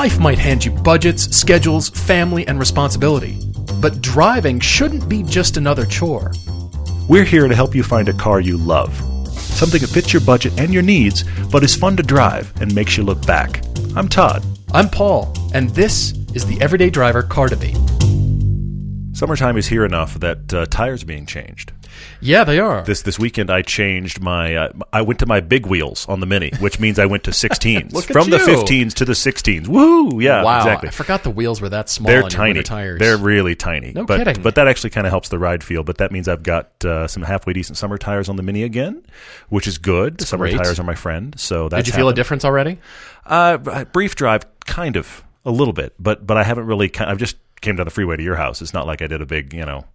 Life might hand you budgets, schedules, family, and responsibility. But driving shouldn't be just another chore. We're here to help you find a car you love. Something that fits your budget and your needs, but is fun to drive and makes you look back. I'm Todd. I'm Paul, and this is the Everyday Driver Car Debate. Summertime is here enough that tires are being changed. Yeah, they are. This weekend I changed my I went to my big wheels on the Mini, which means I went to 16s. Look at From the you. 15s to the 16s. Woo! Yeah, wow, exactly. I forgot the wheels were that small They're on your tiny. winter tires. They're really tiny. No kidding. But that actually kind of helps the ride feel. But that means I've got some halfway decent summer tires on the Mini again, which is good. The summer great. tires are my friend. So that's Did you feel a difference already? Brief drive, kind of, a little bit. But I haven't really. I've just came down the freeway to your house. It's not like I did a big,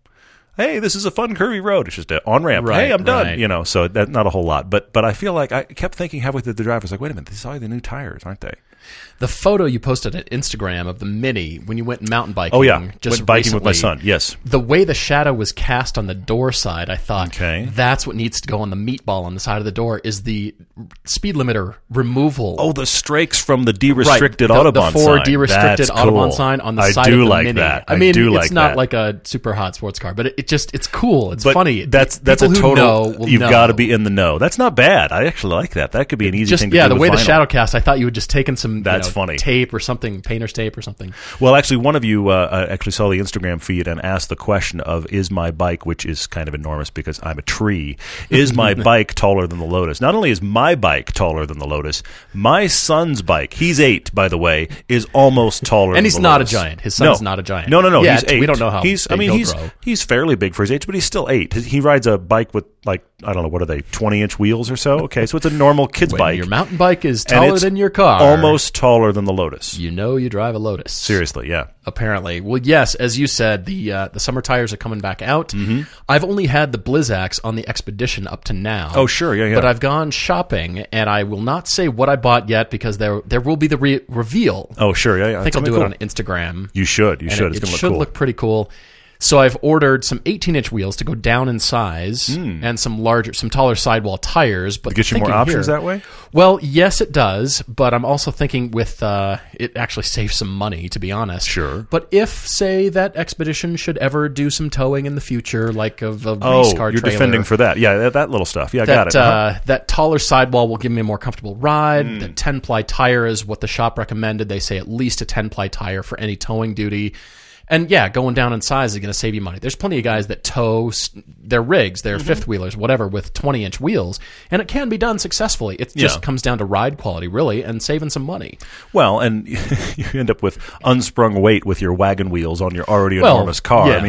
hey, this is a fun curvy road. It's just an on-ramp. Right, hey, I'm done. right. So that not a whole lot. But I feel like I kept thinking halfway through the drive, I was like, wait a minute, these are the new tires, aren't they? The photo you posted on Instagram of the Mini when you went mountain biking. Oh, yeah. Just Went biking with my recently, son, yes. The way the shadow was cast on the door side, I thought, Okay. that's what needs to go on the meatball on the side of the door is the speed limiter removal. Oh, the strakes from the de-restricted Right. Autobahn the four sign. de-restricted That's Autobahn cool. sign on the I side do of the like Mini. that. I mean, do like it's not that. like a super hot sports car, but it's cool. It's But funny. That's a People who total. know will You've know. got to be in the know. That's not bad. I actually like that. That could be an easy Just thing to do. the with way the vinyl. shadow cast. I thought you had just taken some That's funny. tape or something, painter's tape or something. Well, actually, one of you actually saw the Instagram feed and asked the question of, is my bike, which is kind of enormous because I'm a tree, is my bike taller than the Lotus? Not only is my bike taller than the Lotus, my son's bike, he's 8, by the way, is almost taller than And the he's not a Lotus. giant. His son's not a giant. No. Yet. He's 8. We don't know how he's, big he'll grow. He's fairly big for his age, but he's still 8. He rides a bike with, I don't know, what are they, 20-inch wheels or so? Okay, so it's a normal kid's When bike. your mountain bike is and taller it's than your car, almost taller than the Lotus. you know you drive a Lotus. Seriously, yeah. Apparently. Well, yes, as you said, the summer tires are coming back out. Mm-hmm. I've only had the Blizzaks on the Expedition up to now. Oh, sure, yeah. But I've gone shopping, and I will not say what I bought yet because there will be the reveal. Oh, sure, yeah. I think I'll do it on Instagram. You should. You should. It It's going to should look cool. look pretty cool. So I've ordered some 18-inch wheels to go down in size and some taller sidewall tires. But It gets you more thinking options here- that way? Well, yes, it does. But I'm also thinking with it actually saves some money, to be honest. Sure. But if, say, that Expedition should ever do some towing in the future, like of a race car you're trailer, defending for that. Yeah, that little stuff. Yeah, I got that, it. that taller sidewall will give me a more comfortable ride. The 10-ply tire is what the shop recommended. They say at least a 10-ply tire for any towing duty. And yeah, going down in size is going to save you money. There's plenty of guys that tow their rigs, their fifth wheelers, whatever, with 20-inch wheels, and it can be done successfully. It just comes down to ride quality, really, and saving some money. Well, and you end up with unsprung weight with your wagon wheels on your already enormous car. yeah.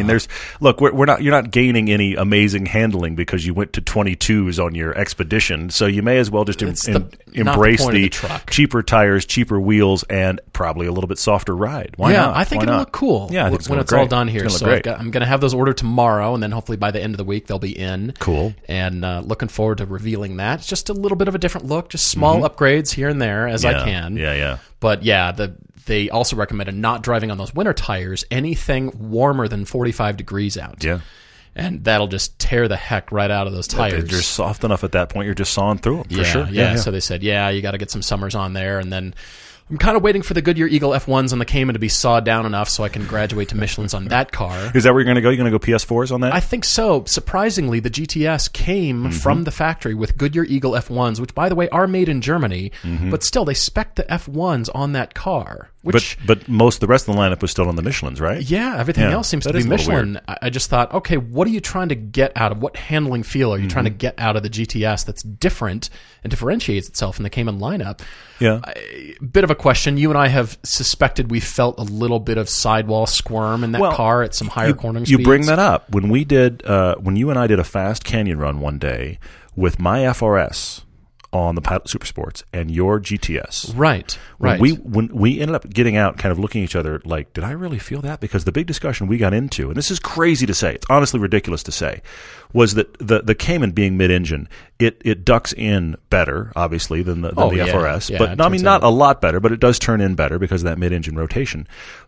I mean, you're not gaining any amazing handling because you went to 22s on your Expedition. So you may as well just It's embrace not the point of the the truck. cheaper tires, cheaper wheels, and probably a little bit softer ride. Why not? I think Why it'll not? look cool. Yeah, I think it's when gonna it's look all great. done here. It's gonna look So great. I'm going to have those ordered tomorrow, and then hopefully by the end of the week they'll be in. Cool. And looking forward to revealing that. It's just a little bit of a different look, just small upgrades here and there as I can. Yeah. But yeah, they also recommended not driving on those winter tires anything warmer than 45 degrees out. Yeah. And that'll just tear the heck right out of those tires. They're soft enough at that point. You're just sawing through them, for sure. Yeah. So they said, you got to get some summers on there. And then I'm kind of waiting for the Goodyear Eagle F1s on the Cayman to be sawed down enough so I can graduate to Michelin's on that car. Is that where you're going to go? You're going to go PS4s on that? I think so. Surprisingly, the GTS came from the factory with Goodyear Eagle F1s, which, by the way, are made in Germany. But still, they spec'd the F1s on that car. Which, but the rest of the lineup was still on the Michelins, right? yeah, everything Yeah, else seems to that be is a little Michelin. I just thought, okay, what are you trying to get out of, what handling feel are you trying to get out of the GTS that's different and differentiates itself in the Cayman lineup? Yeah. Bit of a question. You and I have suspected we felt a little bit of sidewall squirm in that car at some higher cornering speeds. You bring that up. When you and I did a fast canyon run one day with my FRS on the Pilot Super Sports and your GTS. Right. When we ended up getting out, kind of looking at each other like, did I really feel that? Because the big discussion we got into, and this is crazy to say, it's honestly ridiculous to say, was that the Cayman being mid-engine, it ducks in better, obviously, than the FRS. Yeah, but I mean, not a lot better, but it does turn in better because of that mid-engine rotation. But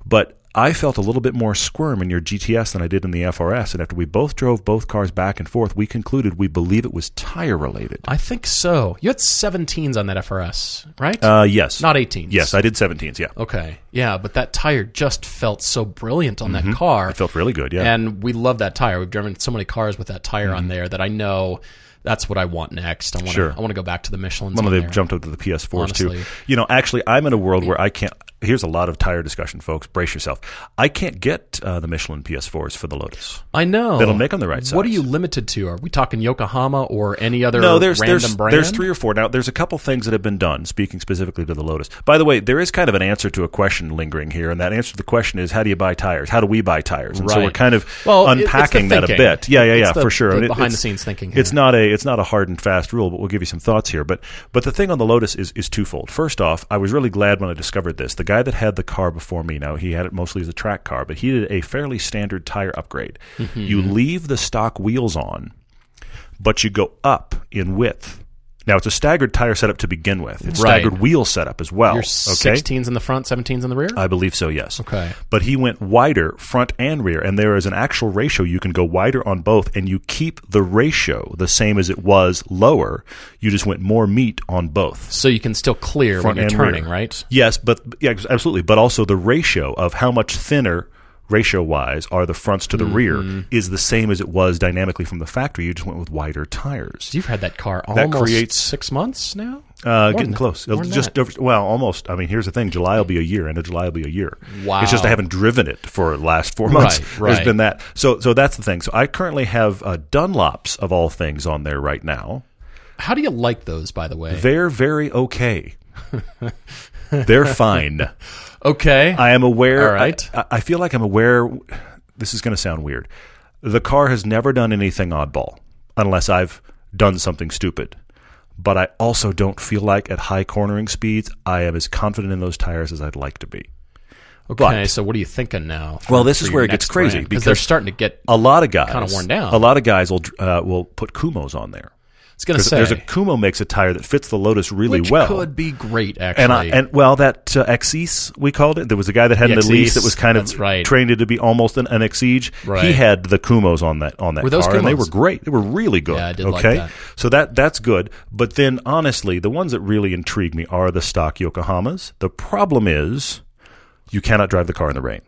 I felt a little bit more squirm in your GTS than I did in the FRS, and after we both drove both cars back and forth, we concluded we believe it was tire-related. I think so. You had 17s on that FRS, right? Yes. Not 18s. Yes, I did 17s, yeah. Okay. Yeah, but that tire just felt so brilliant on that car. It felt really good, yeah. And we love that tire. We've driven so many cars with that tire on there that I know that's what I want next. I want to go back to the Michelins. Well, they've jumped up to the PS4s Honestly. too. Actually, I'm in a world where I can't. Here's a lot of tire discussion, folks. Brace yourself. I can't get the Michelin PS4s for the Lotus. I know. They don't make them the right size. What are you limited to? Are we talking Yokohama or any other random brand? There's 3 or 4. Now, there's a couple things that have been done, speaking specifically to the Lotus. By the way, there is kind of an answer to a question lingering here, and that answer to the question is, how do you buy tires? How do we buy tires? And so we're kind of unpacking that a bit. Yeah, for sure. Behind-the-scenes thinking here. It's not a hard and fast rule, but we'll give you some thoughts here. But the thing on the Lotus is twofold. First off, I was really glad when I discovered this. The guy that had the car before me, now he had it mostly as a track car, but he did a fairly standard tire upgrade. You leave the stock wheels on, but you go up in width. Now, it's a staggered tire setup to begin with. It's staggered wheel setup as well. You're 16s in the front, 17s in the rear? I believe so, yes. Okay. But he went wider front and rear, and there is an actual ratio. You can go wider on both, and you keep the ratio the same as it was lower. You just went more meat on both. So you can still clear front when you're turning, rear. right? Yes, absolutely. But also the ratio of how much thinner ratio-wise are the fronts to the rear is the same as it was dynamically from the factory. You just went with wider tires. You've had that car almost 6 months now? Getting close. Almost. I mean, here's the thing. July will be a year, and July will be a year. Wow. It's just I haven't driven it for the last 4 months. Right. There's been that. So that's the thing. So I currently have Dunlops, of all things, on there right now. How do you like those, by the way? They're very okay. They're fine. Okay. I am aware. All right. I feel like I'm aware. This is going to sound weird. The car has never done anything oddball unless I've done something stupid. But I also don't feel like at high cornering speeds I am as confident in those tires as I'd like to be. Okay, so what are you thinking now? Well, this is where it gets crazy because they're starting to get a lot of guys kind of worn down. A lot of guys will put Kumos on there. I was going to say there's a Kumo makes a tire that fits the Lotus really which well. Could be great, actually. And that Exige, we called it. There was a guy that had an Elise that was kind of trained to be almost an Exige. Right. He had the Kumos on that were those car, Kumos? and they were great. They were really good. Yeah, I did like that. So that's good. But then, honestly, the ones that really intrigue me are the stock Yokohamas. The problem is you cannot drive the car in the rain.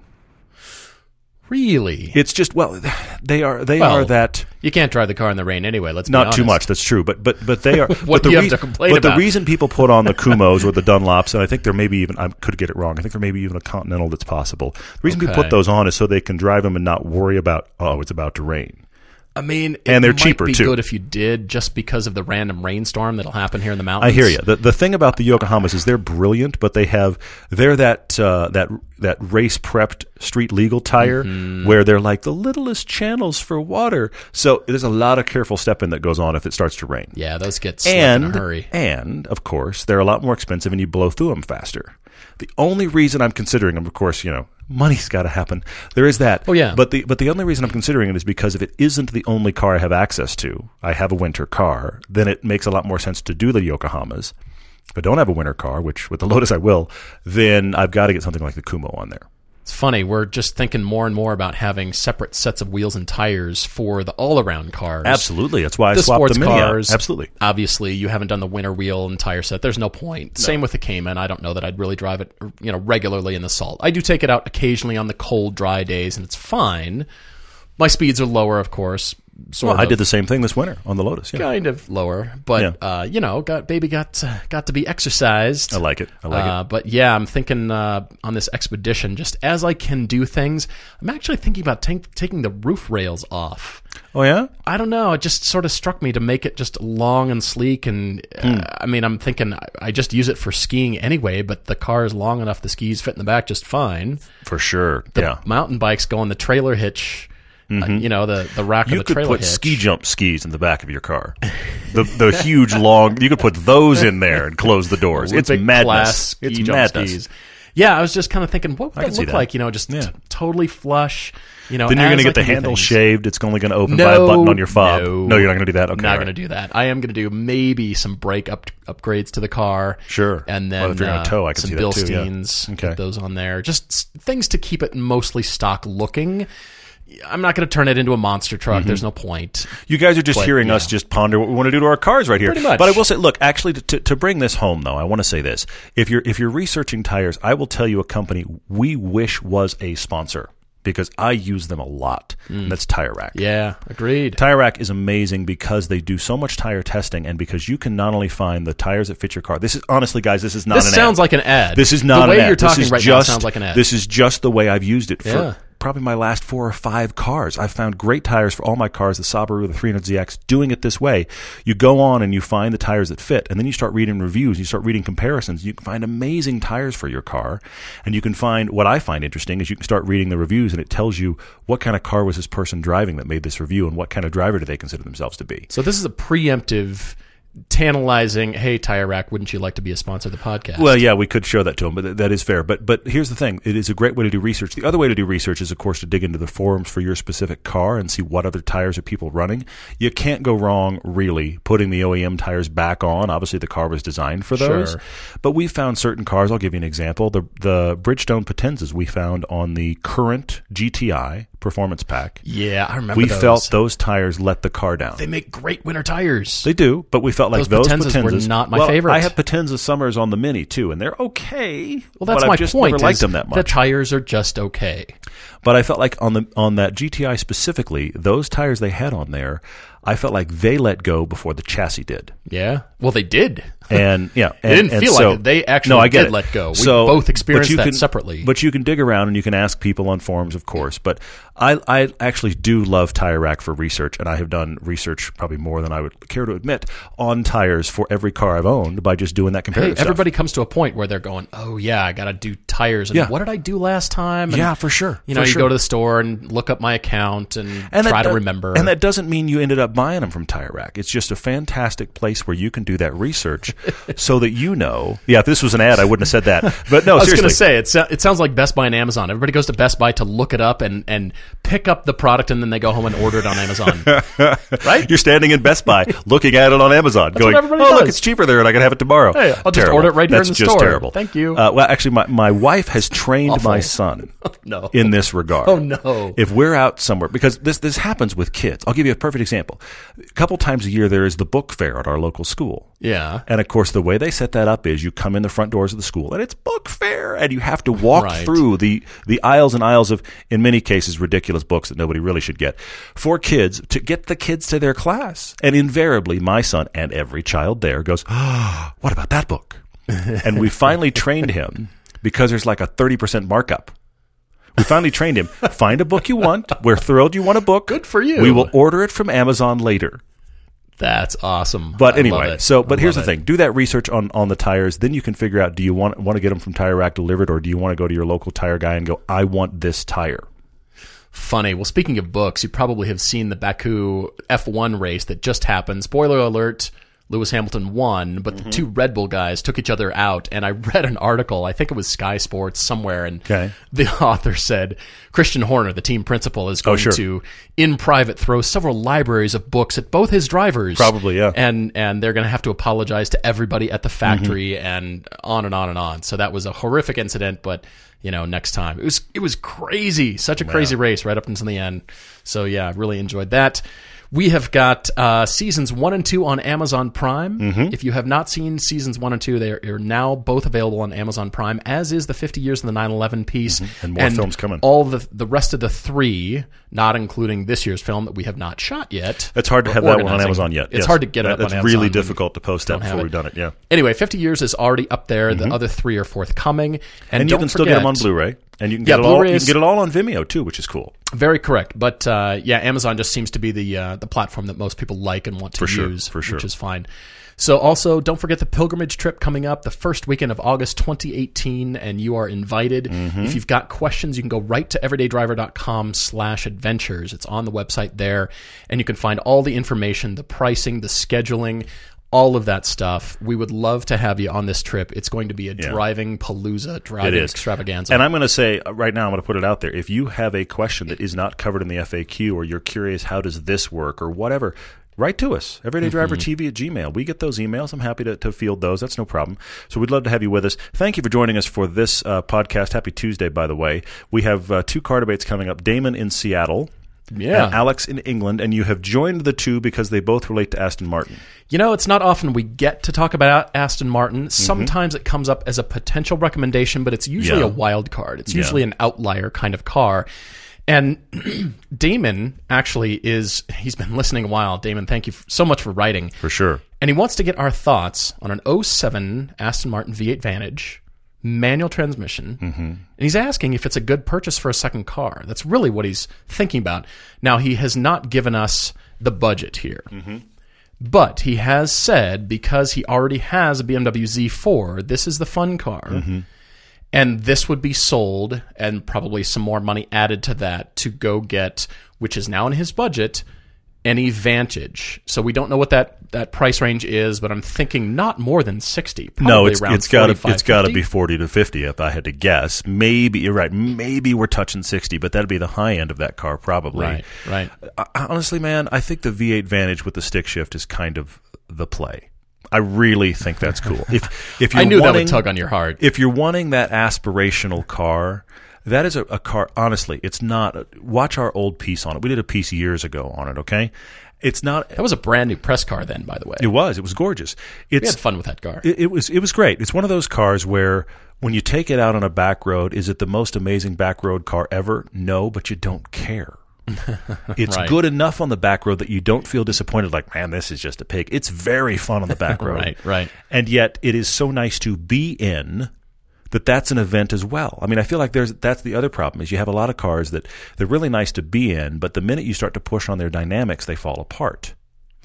Really? It's just they are that you can't drive the car in the rain anyway. Let's be not honest. too much. That's true, but they are. What do you have to complain about? But the reason people put on the Kumos or the Dunlops, and I think there may be even I could get it wrong. I think there may be even a Continental that's possible. The reason people put those on is so they can drive them and not worry about it's about to rain. I mean, and they're might cheaper be too. Good if you did, just because of the random rainstorm that'll happen here in the mountains. I hear you. The thing about the Yokohamas is they're brilliant, but they're that race prepped street legal tire where they're like the littlest channels for water. So there's a lot of careful stepping that goes on if it starts to rain. Yeah, those get slick in a hurry. And of course, they're a lot more expensive, and you blow through them faster. The only reason I'm considering them, of course, money's got to happen. There is that. Oh yeah. But the only reason I'm considering it is because if it isn't the only car I have access to, I have a winter car, then it makes a lot more sense to do the Yokohamas. If I don't have a winter car, which with the Lotus I will, then I've got to get something like the Kumo on there. It's funny. We're just thinking more and more about having separate sets of wheels and tires for the all-around cars. Absolutely. That's why I the swapped sports the Mini cars. out. Absolutely. Obviously, you haven't done the winter wheel and tire set. There's no point. No. Same with the Cayman. I don't know that I'd really drive it, regularly in the salt. I do take it out occasionally on the cold, dry days, and it's fine. My speeds are lower, of course. I did the same thing this winter on the Lotus. Yeah. Kind of lower, but baby got to be exercised. I like it. But yeah, I'm thinking on this expedition, just as I can do things, I'm actually thinking about taking the roof rails off. Oh yeah? I don't know. It just sort of struck me to make it just long and sleek, and I'm thinking I just use it for skiing anyway. But the car is long enough; the skis fit in the back just fine. For sure. The mountain bikes go on the trailer hitch. The rack of the trailer hitch. You could put ski jump skis in the back of your car. The huge long. You could put those in there and close the doors. It's madness. It's madness. Skis. Yeah, I was just kind of thinking, what would can that see look that. like? Just totally flush. Then you're going to get the handle shaved. It's only going to open by a button on your fob. No, you're not going to do that? Okay. I'm not going to do that. I am going to do maybe some brake upgrades to the car. Sure. And then if you're going to tow, I can some see that too. Bilsteins, Yeah. Okay. put those on there. Just things to keep it mostly stock looking. I'm not going to turn it into a monster truck. There's no point. You guys are just hearing us just ponder what we want to do to our cars right here. Pretty much. But I will say, look, actually, to bring this home, though, I want to say this. If you're researching tires, I will tell you a company we wish was a sponsor because I use them a lot. And that's Tire Rack. Yeah, agreed. Tire Rack is amazing because they do so much tire testing and because you can not only find the tires that fit your car. This is, honestly, guys, this is not an ad. This sounds like an ad. This is not an ad. The way you're This talking is right now sounds like an ad. This is just the way I've used it for Yeah. probably my last 4 or 5 cars. I've found great tires for all my cars, the Subaru, the 300ZX, doing it this way. You go on and you find the tires that fit, and then you start reading reviews, you start reading comparisons. You can find amazing tires for your car, and you can find, what I find interesting is you can start reading the reviews, and it tells you what kind of car was this person driving that made this review, and what kind of driver do they consider themselves to be. So this is a preemptive, tantalizing, hey, Tire Rack, wouldn't you like to be a sponsor of the podcast? Well, yeah, we could show that to them, but that is fair. But here's the thing. It is a great way to do research. The other way to do research is, of course, to dig into the forums for your specific car and see what other tires are people running. You can't go wrong, really, putting the OEM tires back on. Obviously, the car was designed for those. Sure. But we found certain cars. I'll give you an example. The Bridgestone Potenzas we found on the current GTI Performance Pack. Yeah, I remember We those. felt those tires let the car down. They make great winter tires. They do, but we felt like Those those Potenzas were not my well, favorite. I have Potenza Summers on the Mini too, and they're okay. Well, that's but my I've just point. Never liked is them that much. The tires are just okay. But I felt like on that GTI specifically, those tires they had on there, I felt like they let go before the chassis did. Yeah. Well, they did. And yeah, It didn't feel like it. They actually I get did it. let go. We So, both experienced but you that can- separately. But you can dig around and you can ask people on forums, of course. But I actually do love Tire Rack for research, and I have done research probably more than I would care to admit on tires for every car I've owned by just doing that comparative stuff. Everybody comes to a point where they're going, oh, yeah, I got to do tires. And Yeah. what did I do last time? And, Yeah, for sure. You know, For you sure. go to the store and look up my account and that try to do- remember. And that doesn't mean you ended up buying them from Tire Rack. It's just a fantastic place where you can do that research so that you know. Yeah, if this was an ad, I wouldn't have said that. But no, I was seriously. going to say, it sounds like Best Buy and Amazon. Everybody goes to Best Buy to look it up and pick up the product, and then they go home and order it on Amazon. Right? You're standing in Best Buy looking at it on Amazon going, what everybody oh, look, does. it's cheaper there and I can have it tomorrow. Hey, I'll just Terrible. order it right here That's in the just store. terrible. Thank you. Well, actually, my wife has trained Awful. my son No. in this regard. Oh, no. If we're out somewhere, because this happens with kids. I'll give you a perfect example. A couple times a year, there is the book fair at our local school. Yeah. And of course, the way they set that up is you come in the front doors of the school and it's book fair, and you have to walk Right. through the aisles and aisles of, in many cases, ridiculous books that nobody really should get for kids to get the kids to their class. And invariably, my son and every child there goes, oh, what about that book? And we finally trained him because there's like a 30% markup. We finally trained him. Find a book you want. We're thrilled you want a book. Good for you. We will order it from Amazon later. That's awesome. But I anyway, love it. but I here's the love it. thing. Do that research on the tires. Then you can figure out, do you want to get them from Tire Rack delivered, or do you want to go to your local tire guy and go, I want this tire? Funny. Well, speaking of books, you probably have seen the Baku F1 race that just happened. Spoiler alert, Lewis Hamilton won, but the two Red Bull guys took each other out. And I read an article, I think it was Sky Sports somewhere, and Okay. the author said Christian Horner, the team principal, is going sure. to, in private, throw several libraries of books at both his drivers. Probably, yeah. And they're going to have to apologize to everybody at the factory and on and on and on. So that was a horrific incident, but next time. It was crazy. Such a crazy race right up until the end. So yeah, I really enjoyed that. We have got seasons 1 and 2 on Amazon Prime. If you have not seen seasons 1 and 2, they are now both available on Amazon Prime, as is the 50 Years of the 9/11 piece. And more films coming. All the rest of the 3, not including this year's film that we have not shot yet. It's hard to or have that one on organizing. Amazon yet. It's Yes. hard to get it up on It's Amazon. really when difficult to post that don't have before it. we've done it, yeah. Anyway, 50 Years is already up there. The other 3 are forthcoming. And you don't can still get them on forget- Blu-ray. And you can Yeah, get it all. You Blu-rays- can get it all on Vimeo too, which is cool. Very correct. But Amazon just seems to be the platform that most people like and want to use, for sure. which is fine. So also, don't forget the pilgrimage trip coming up the first weekend of August 2018, and you are invited. If you've got questions, you can go right to everydaydriver.com/adventures. It's on the website there, and you can find all the information, the pricing, the scheduling, all of that stuff. We would love to have you on this trip. It's going to be a driving palooza, driving extravaganza. And I'm going to say right now, I'm going to put it out there. If you have a question that is not covered in the FAQ, or you're curious, how does this work, or whatever, write to us, everydaydrivertv@gmail. We get those emails. I'm happy to field those. That's no problem. So we'd love to have you with us. Thank you for joining us for this podcast. Happy Tuesday, by the way. We have 2 car debates coming up. Damon in Seattle. Yeah. And Alex in England, and you have joined the 2 because they both relate to Aston Martin. You know, it's not often we get to talk about Aston Martin. Sometimes it comes up as a potential recommendation, but it's usually a wild card. It's usually an outlier kind of car. And Damon actually he's been listening a while. Damon, thank you so much for writing. For sure. And he wants to get our thoughts on an 07 Aston Martin V8 Vantage, manual transmission, and he's asking if it's a good purchase for a second car. That's really what he's thinking about. Now, he has not given us the budget here, but he has said, because he already has a BMW Z4, this is the fun car, and this would be sold, and probably some more money added to that to go get, which is now in his budget, any Vantage. So we don't know what that price range is, but I'm thinking not more than 60. No, it's got to be 40 to 50 if I had to guess. Maybe you're right. Maybe we're touching 60, but that'd be the high end of that car probably. Right. Honestly, man, I think the V8 Vantage with the stick shift is kind of the play. I really think that's cool. If you're I knew that would tug on your heart. If you're wanting that aspirational car, that is a car. Honestly, it's not. Watch our old piece on it. We did a piece years ago on it. Okay, it's not. That was a brand new press car then, by the way. It was. It was gorgeous. We had fun with that car. It was great. It's one of those cars where when you take it out on a back road, is it the most amazing back road car ever? No, but you don't care. It's good enough on the back road that you don't feel disappointed, like, man, this is just a pig. It's very fun on the back road. Right. And yet it is so nice to be in that's an event as well. I mean, I feel like that's the other problem, is you have a lot of cars that they're really nice to be in, but the minute you start to push on their dynamics, they fall apart.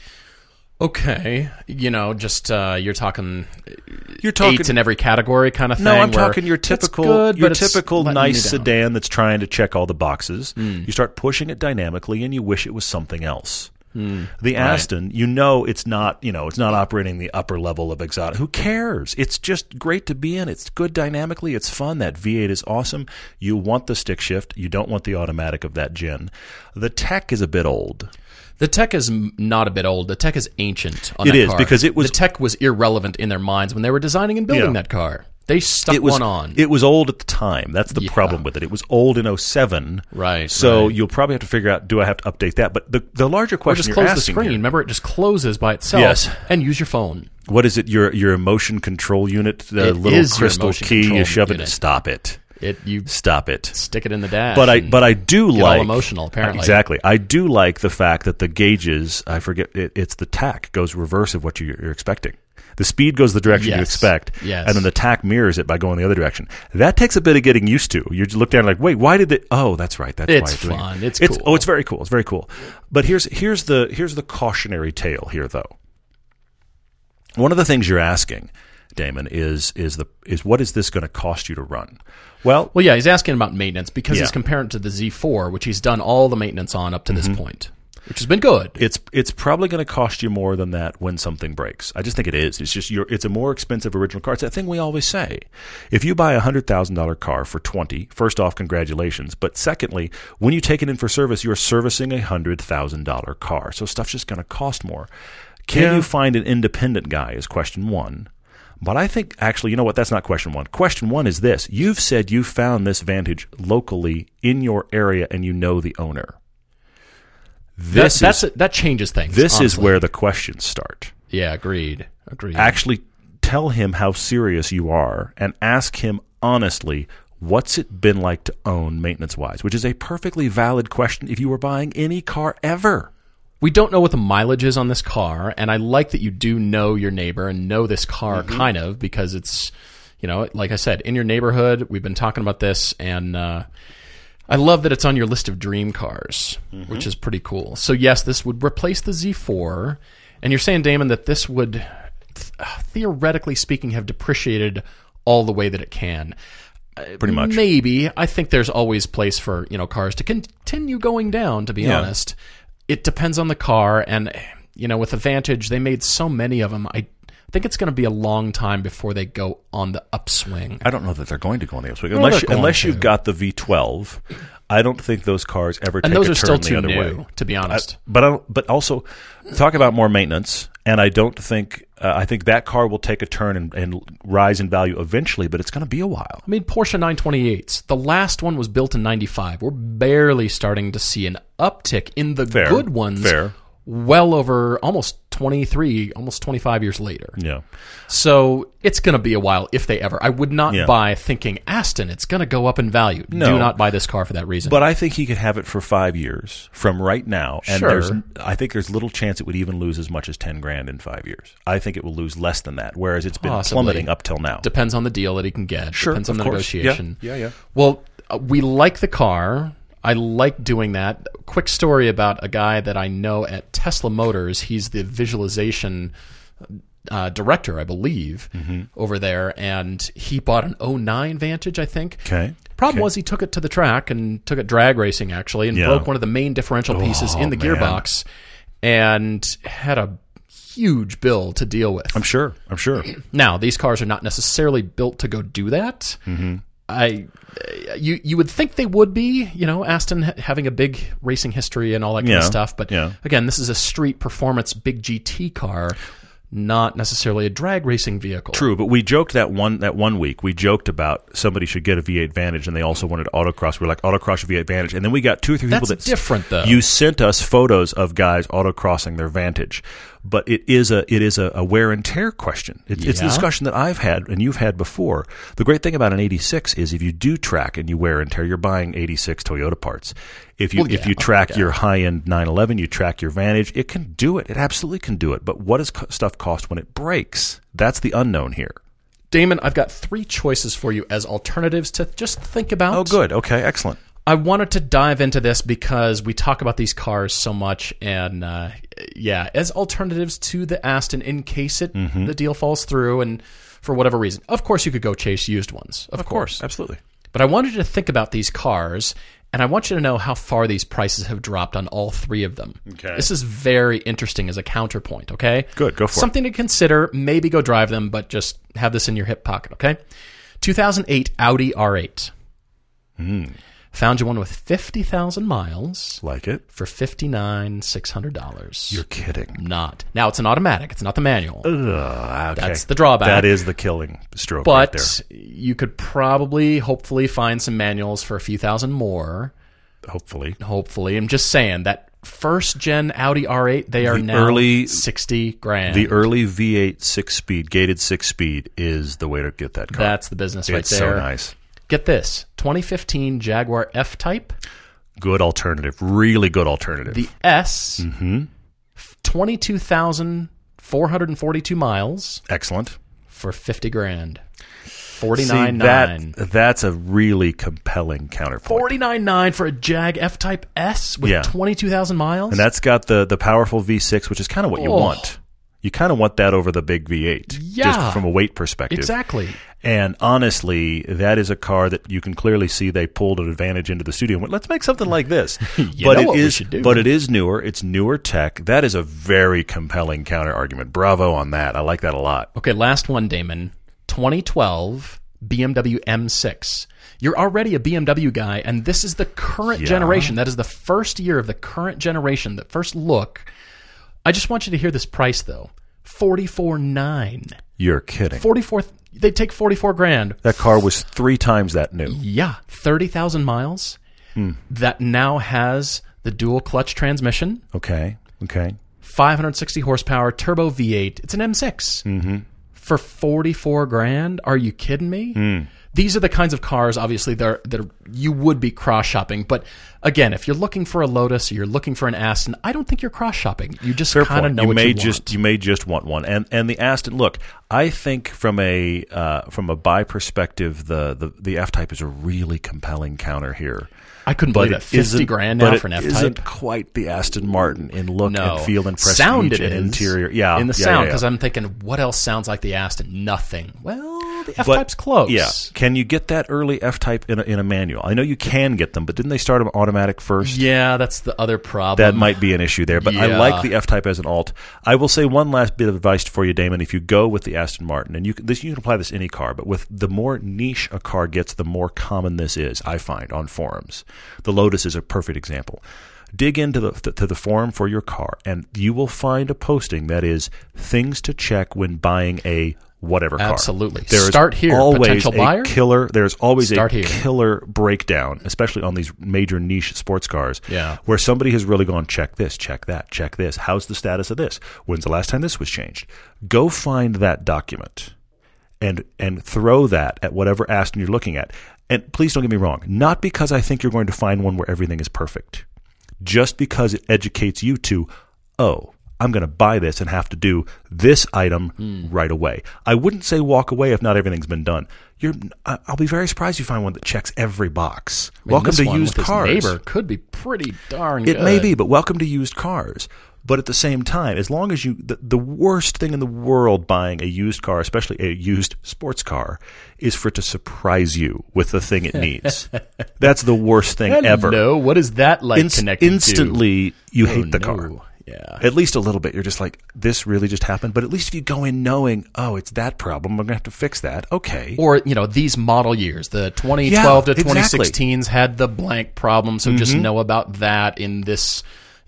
Okay, you're talking 8s in every category kind of thing. No, I'm talking your typical nice sedan that's trying to check all the boxes. You start pushing it dynamically, and you wish it was something else. The Aston, it's not operating the upper level of exotic. Who cares? It's just great to be in. It's good dynamically. It's fun. That V8 is awesome. You want the stick shift. You don't want the automatic of that gen. The tech is a bit old. The tech is not a bit old. The tech is ancient on that car. It is, because it was... The tech was irrelevant in their minds when they were designing and building that car. They stuck one on. It was old at the time. That's the problem with it. It was old in 07. Right. So you'll probably have to figure out, do I have to update that? But the larger question you're asking... Or just close the screen. Remember, it just closes by itself. And use your phone. What is it? Your emotion control unit? The little crystal key you shove it... Stop it. Stop it. Stick it in the dash. But I do get like... all emotional, apparently. Exactly. I do like the fact that the gauges, I forget, it's the tack goes reverse of what you're expecting. The speed goes the direction you expect, and then the tack mirrors it by going the other direction. That takes a bit of getting used to. You look down like, wait, why did it? Oh, that's right. That's it's why fun. It's cool. Oh, it's very cool. It's very cool. But here's the cautionary tale here, though. One of the things you're asking, Damon, is what is this going to cost you to run? Well, yeah, he's asking about maintenance because he's comparing it to the Z4, which he's done all the maintenance on up to this point, which has been good. It's probably going to cost you more than that when something breaks. I just think it is. It's just it's a more expensive original car. It's that thing we always say. If you buy a $100,000 car for $20,000, first off, congratulations. But secondly, when you take it in for service, you're servicing a $100,000 car. So stuff's just going to cost more. Can you find an independent guy is question one. But I think, actually, you know what? That's not question one. Question one is this. You've said you found this Vantage locally in your area and you know the owner. That changes things. This honestly. is where the questions start. Yeah, agreed. Actually, tell him how serious you are and ask him honestly, what's it been like to own maintenance-wise? Which is a perfectly valid question if you were buying any car ever. We don't know what the mileage is on this car, and I like that you do know your neighbor and know this car kind of, because it's, like I said, in your neighborhood. We've been talking about this, and I love that it's on your list of dream cars, which is pretty cool. So yes, this would replace the Z4, and you're saying, Damon, that this would, theoretically speaking, have depreciated all the way that it can. Pretty much. Maybe. I think there's always place for cars to continue going down, to be honest. It depends on the car, and with the Vantage, they made so many of them. I think it's going to be a long time before they go on the upswing. I don't know that they're going to go on the upswing. Well, Unless you've got the V12, I don't think those cars ever take a turn the other way. And those are still too new, to be honest. But also, talk about more maintenance, and I don't think I think that car will take a turn and rise in value eventually, but it's going to be a while. I mean, Porsche 928s, the last one was built in 95. We're barely starting to see an uptick in the good ones. Well over almost 25 years later. Yeah. So it's going to be a while if they ever. I would not buy thinking Aston, it's going to go up in value. No. Do not buy this car for that reason. But I think he could have it for 5 years from right now. And I think there's little chance it would even lose as much as $10,000 in 5 years. I think it will lose less than that, whereas it's been plummeting up till now. Depends on the deal that he can get. Sure, Depends on the negotiation. Yeah. Well, we like the car. I like doing that. Quick story about a guy that I know at Tesla Motors. He's the visualization director, I believe, over there. And he bought an 09 Vantage, I think. Okay. Problem was he took it to the track and took it drag racing, actually, and broke one of the main differential pieces in the gearbox and had a huge bill to deal with. I'm sure. Now, these cars are not necessarily built to go do that. You would think they would be, Aston having a big racing history and all that kind of stuff. But again, this is a street performance big GT car, not necessarily a drag racing vehicle. True, but we joked that one week. We joked about somebody should get a V8 Vantage, and they also wanted autocross. We're like, autocross V8 Vantage, and then we got 2 or 3 people That's different, though. You sent us photos of guys autocrossing their Vantage, but it is a wear and tear question. It's a discussion that I've had and you've had before. The great thing about an 86 is if you do track and you wear and tear, you're buying 86 Toyota parts. If you track your high-end 911, you track your Vantage, it can do it. It absolutely can do it. But what does stuff cost when it breaks? That's the unknown here. Damon, I've got 3 choices for you as alternatives to just think about. Oh, good. Okay, excellent. I wanted to dive into this because we talk about these cars so much, and as alternatives to the Aston in case the deal falls through and for whatever reason. Of course, you could go chase used ones. Of course. Absolutely. But I wanted you to think about these cars, and I want you to know how far these prices have dropped on all 3 of them. Okay. This is very interesting as a counterpoint, okay? Good, go for it. Something to consider. Maybe go drive them, but just have this in your hip pocket, okay? 2008 Audi R8. Found you one with 50,000 miles. Like it. For $59,600. You're kidding. Not. Now, it's an automatic. It's not the manual. Okay. That's the drawback. That is the killing stroke but right there. You could probably, hopefully, find some manuals for a few thousand more. Hopefully. I'm just saying, that first-gen Audi R8, they are now $60,000. The early V8 6-speed, gated 6-speed is the way to get that car. That's the business right there. It's so nice. Get this, 2015 Jaguar F-Type. Good alternative. Really good alternative. The S, 22,442 miles. Excellent. For $50,000. $49,900. That's a really compelling counterpoint. $49,900 for a Jag F-Type S with 22,000 miles? And that's got the powerful V6, which is kind of what you want. You kind of want that over the big V8, just from a weight perspective. Exactly. And honestly, that is a car that you can clearly see they pulled an advantage into the studio and went, let's make something like this. But it is newer. It's newer tech. That is a very compelling counter argument. Bravo on that. I like that a lot. Okay, last one, Damon. 2012 BMW M6. You're already a BMW guy, and this is the current generation. That is the first year of the current generation, the first look. I just want you to hear this price, though. $44,900. You're kidding. They take $44,000. That car was 3 times that new. Yeah, 30,000 miles. That now has the dual clutch transmission. Okay. 560 horsepower, turbo V8. It's an M6. For $44,000. Are you kidding me? These are the kinds of cars, obviously, that you would be cross-shopping. But again, if you're looking for a Lotus or you're looking for an Aston, I don't think you're cross-shopping. You just kind of know what you want. You may just want one. And the Aston, look, I think from a buy perspective, the F-Type is a really compelling counter here. I couldn't believe that $50,000 now for an F-Type. But it isn't quite the Aston Martin in look and feel and prestige sound and interior. Yeah, in the sound, because I'm thinking, what else sounds like the Aston? Nothing. Well, the F-Type's close. Yeah. Can you get that early F-Type in a manual? I know you can get them, but didn't they start them automatic first? Yeah, that's the other problem. That might be an issue there, but I like the F-Type as an alt. I will say one last bit of advice for you, Damon. If you go with the Aston Martin, and you can apply this to any car, but with the more niche a car gets, the more common this is, I find, on forums. The Lotus is a perfect example. Dig into the forum for your car, and you will find a posting that is things to check when buying a whatever car. Absolutely. Start here, potential buyer. There's always Start a here. killer breakdown, especially on these major niche sports cars, Yeah. where somebody has really gone, check this, check that, check this. How's the status of this? When's the last time this was changed? Go find that document and throw that at whatever Aston you're looking at. And please don't get me wrong, not because I think you're going to find one where everything is perfect. Just because it educates you to, oh, I'm going to buy this and have to do this item right away. I wouldn't say walk away if not everything's been done. I'll be very surprised you find one that checks every box. Welcome to used cars. His neighbor could be pretty darn good. It may be, but welcome to used cars. But at the same time, as long as the worst thing in the world buying a used car, especially a used sports car, is for it to surprise you with the thing it needs. That's the worst thing ever. No, what is that like connected instantly, you hate the car. Yeah. At least a little bit. You're just like, this really just happened. But at least if you go in knowing, oh, it's that problem, I'm going to have to fix that. Okay. Or, these model years, the 2012 to 2016s had the blank problem. So just know about that in this,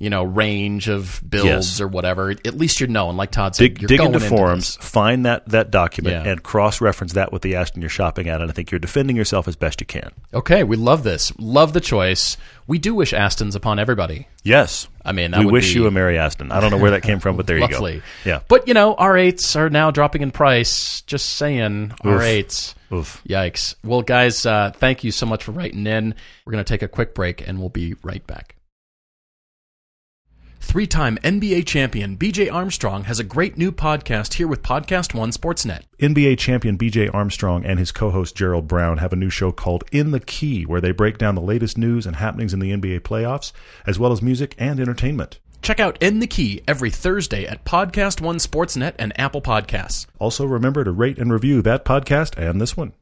range of builds or whatever. At least you're knowing, like Todd said, dig into forums, find that document, and cross-reference that with the Aston you're shopping at, and I think you're defending yourself as best you can. Okay, we love this. Love the choice. We do wish Astons upon everybody. Yes. I mean, we wish you a Merry Aston. I don't know where that came from, but there you Lovely. go. Yeah. But, R8s are now dropping in price. Just saying, R8s. Oof. Yikes. Well, guys, thank you so much for writing in. We're going to take a quick break, and we'll be right back. Three-time NBA champion BJ Armstrong has a great new podcast here with Podcast One Sportsnet. NBA champion BJ Armstrong and his co-host Gerald Brown have a new show called In the Key, where they break down the latest news and happenings in the NBA playoffs, as well as music and entertainment. Check out In the Key every Thursday at Podcast One Sportsnet and Apple Podcasts. Also, remember to rate and review that podcast and this one.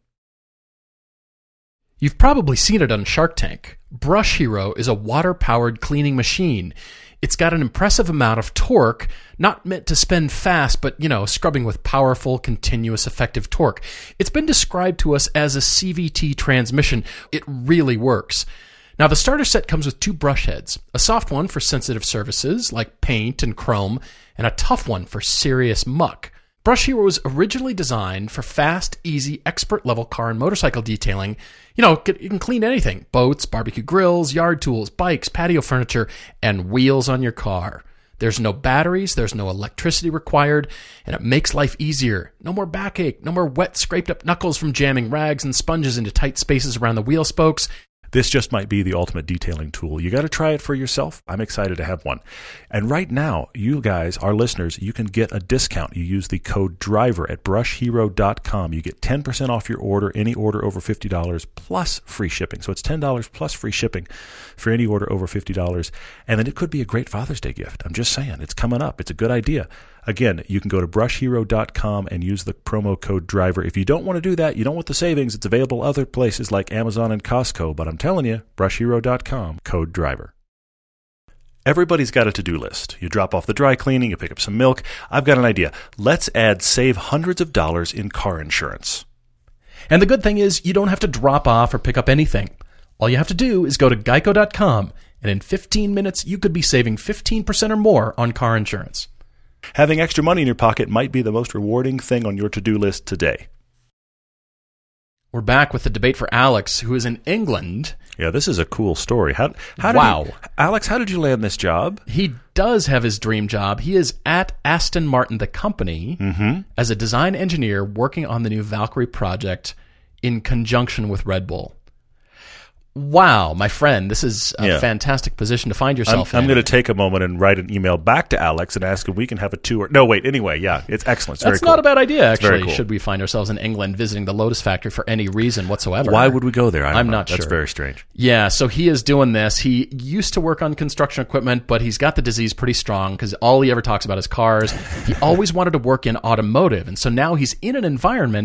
You've probably seen it on Shark Tank. Brush Hero is a water-powered cleaning machine. It's got an impressive amount of torque, not meant to spin fast, but, scrubbing with powerful, continuous, effective torque. It's been described to us as a CVT transmission. It really works. Now, the starter set comes with 2 brush heads, a soft one for sensitive surfaces like paint and chrome, and a tough one for serious muck. Brush Hero was originally designed for fast, easy, expert-level car and motorcycle detailing. You can clean anything: boats, barbecue grills, yard tools, bikes, patio furniture, and wheels on your car. There's no batteries, there's no electricity required, and it makes life easier. No more backache, no more wet, scraped-up knuckles from jamming rags and sponges into tight spaces around the wheel spokes. This just might be the ultimate detailing tool. You got to try it for yourself. I'm excited to have one. And right now, you guys, our listeners, you can get a discount. You use the code DRIVER at brushhero.com. You get 10% off your order, any order over $50 plus free shipping. So it's $10 plus free shipping for any order over $50. And then it could be a great Father's Day gift. I'm just saying, it's coming up. It's a good idea. Again, you can go to brushhero.com and use the promo code DRIVER. If you don't want to do that, you don't want the savings, it's available other places like Amazon and Costco. But I'm telling you, brushhero.com, code DRIVER. Everybody's got a to-do list. You drop off the dry cleaning, you pick up some milk. I've got an idea. Let's save hundreds of dollars in car insurance. And the good thing is, you don't have to drop off or pick up anything. All you have to do is go to geico.com, and in 15 minutes, you could be saving 15% or more on car insurance. Having extra money in your pocket might be the most rewarding thing on your to-do list today. We're back with the debate for Alex, who is in England. Yeah, this is a cool story. Alex, how did you land this job? He does have his dream job. He is at Aston Martin, the company, as a design engineer working on the new Valkyrie project in conjunction with Red Bull. Wow, my friend, this is a fantastic position to find yourself in. I'm going to take a moment and write an email back to Alex and ask if we can have a tour. No, wait, anyway, it's excellent. It's That's very not a bad idea, actually, cool. Should we find ourselves in England visiting the Lotus factory for any reason whatsoever. Why would we go there? I'm not sure. That's very strange. Yeah, so he is doing this. He used to work on construction equipment, but he's got the disease pretty strong because all he ever talks about is cars. He always wanted to work in automotive, and so now he's in an environment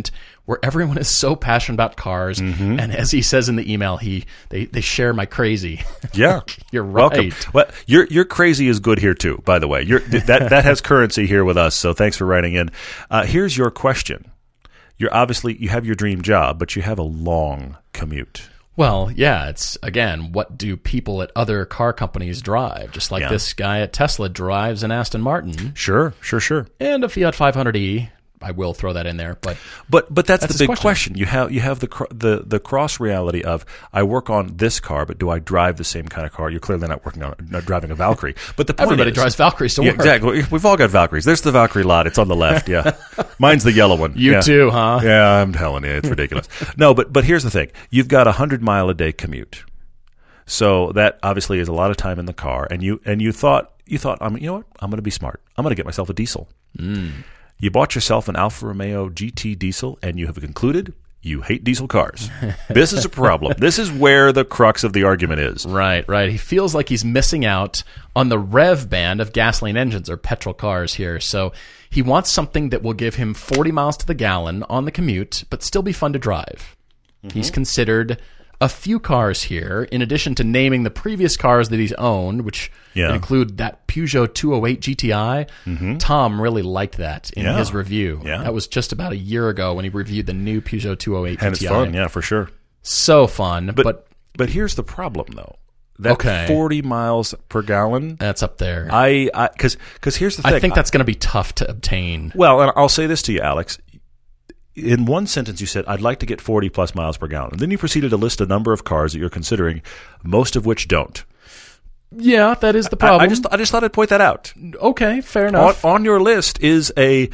where everyone is so passionate about cars, and as he says in the email, they share my crazy. Yeah, you're right. Welcome. Well, your crazy is good here too. By the way, that has currency here with us. So thanks for writing in. Here's your question. You have your dream job, but you have a long commute. Well, yeah, it's, again, what do people at other car companies drive? Just like this guy at Tesla drives an Aston Martin. Sure. And a Fiat 500e. I will throw that in there, but that's the big question. You have the cross reality of, I work on this car, but do I drive the same kind of car? You're clearly not driving a Valkyrie. But the point everybody drives Valkyries to work. Exactly. We've all got Valkyries. There's the Valkyrie lot. It's on the left. Yeah, mine's the yellow one. You too, huh? Yeah, I'm telling you, it's ridiculous. No, but here's the thing. You've got 100-mile-a-day commute, so that obviously is a lot of time in the car. And you thought, you know what? I'm going to be smart. I'm going to get myself a diesel. You bought yourself an Alfa Romeo GT diesel, and you have concluded you hate diesel cars. This is a problem. This is where the crux of the argument is. Right. He feels like he's missing out on the rev band of gasoline engines or petrol cars here. So he wants something that will give him 40 miles to the gallon on the commute, but still be fun to drive. He's considered a few cars here, in addition to naming the previous cars that he's owned, which include that Peugeot 208 GTI. Tom really liked that in his review. Yeah. That was just about a year ago when he reviewed the new Peugeot 208 GTI. And it's fun, yeah, for sure. So fun. But here's the problem, though. That 40 miles per gallon. That's up there. Because here's the thing. I think that's going to be tough to obtain. Well, and I'll say this to you, Alex. In one sentence, you said, I'd like to get 40 plus miles per gallon. And then you proceeded to list a number of cars that you're considering, most of which don't. Yeah, that is the problem. I just thought I'd point that out. Okay, fair enough. On your list is a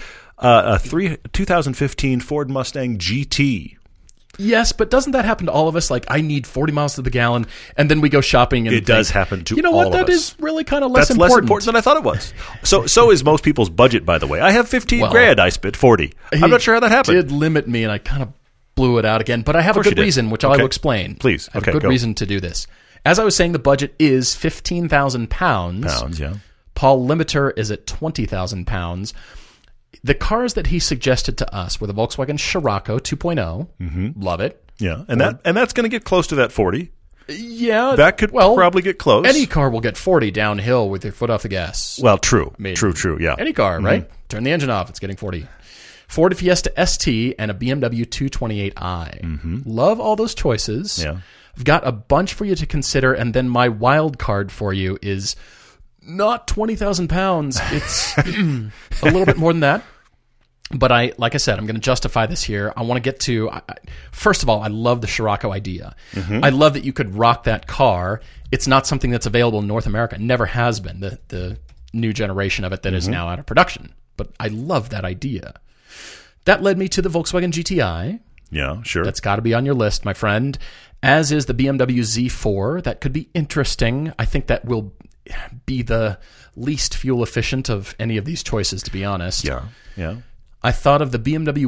2015 Ford Mustang GT. Yes, but doesn't that happen to all of us? Like, I need 40 miles to the gallon, and then we go shopping. And it does happen to all of us. You know what? That is really kind of less important. That's less important than I thought it was. So is most people's budget, by the way. I have 15 grand. I spent 40. I'm not sure how that happened. It did limit me, and I kind of blew it out again. But I have a good reason, which I will explain. Please. I have a good reason to do this. As I was saying, the budget is £15,000. Pounds, yeah. Paul Limiter is at £20,000. The cars that he suggested to us were the Volkswagen Scirocco 2.0. Love it. Yeah, and that's going to get close to that 40. Yeah. That could probably get close. Any car will get 40 downhill with your foot off the gas. Well, true. True, yeah. Any car, right? Turn the engine off, it's getting 40. Ford Fiesta ST and a BMW 228i. Love all those choices. Yeah. I've got a bunch for you to consider, and then my wild card for you is not £20,000. It's a little bit more than that. But like I said, I'm going to justify this here. I want to get to, first of all, I love the Scirocco idea. I love that you could rock that car. It's not something that's available in North America. It never has been, the new generation of it that is now out of production. But I love that idea. That led me to the Volkswagen GTI. Yeah, sure. That's got to be on your list, my friend. As is the BMW Z4. That could be interesting. I think that will be the least fuel efficient of any of these choices, to be honest. Yeah. I thought of the BMW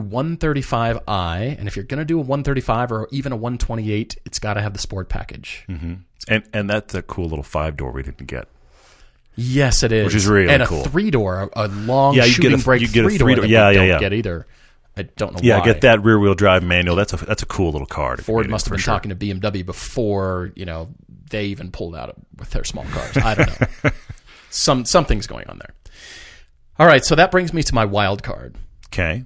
135i, and if you're going to do a 135 or even a 128, it's got to have the sport package. And that's a cool little 5-door we didn't get. Yes, it is. Which is really cool. And a 3-door, a long shooting brake 3-door that we don't get either. I don't know why. Yeah, get that rear-wheel drive manual. That's a cool little car. Ford must have been talking to BMW before, they even pulled out with their small cars. I don't know. Something's going on there. All right, so that brings me to my wild card. Okay.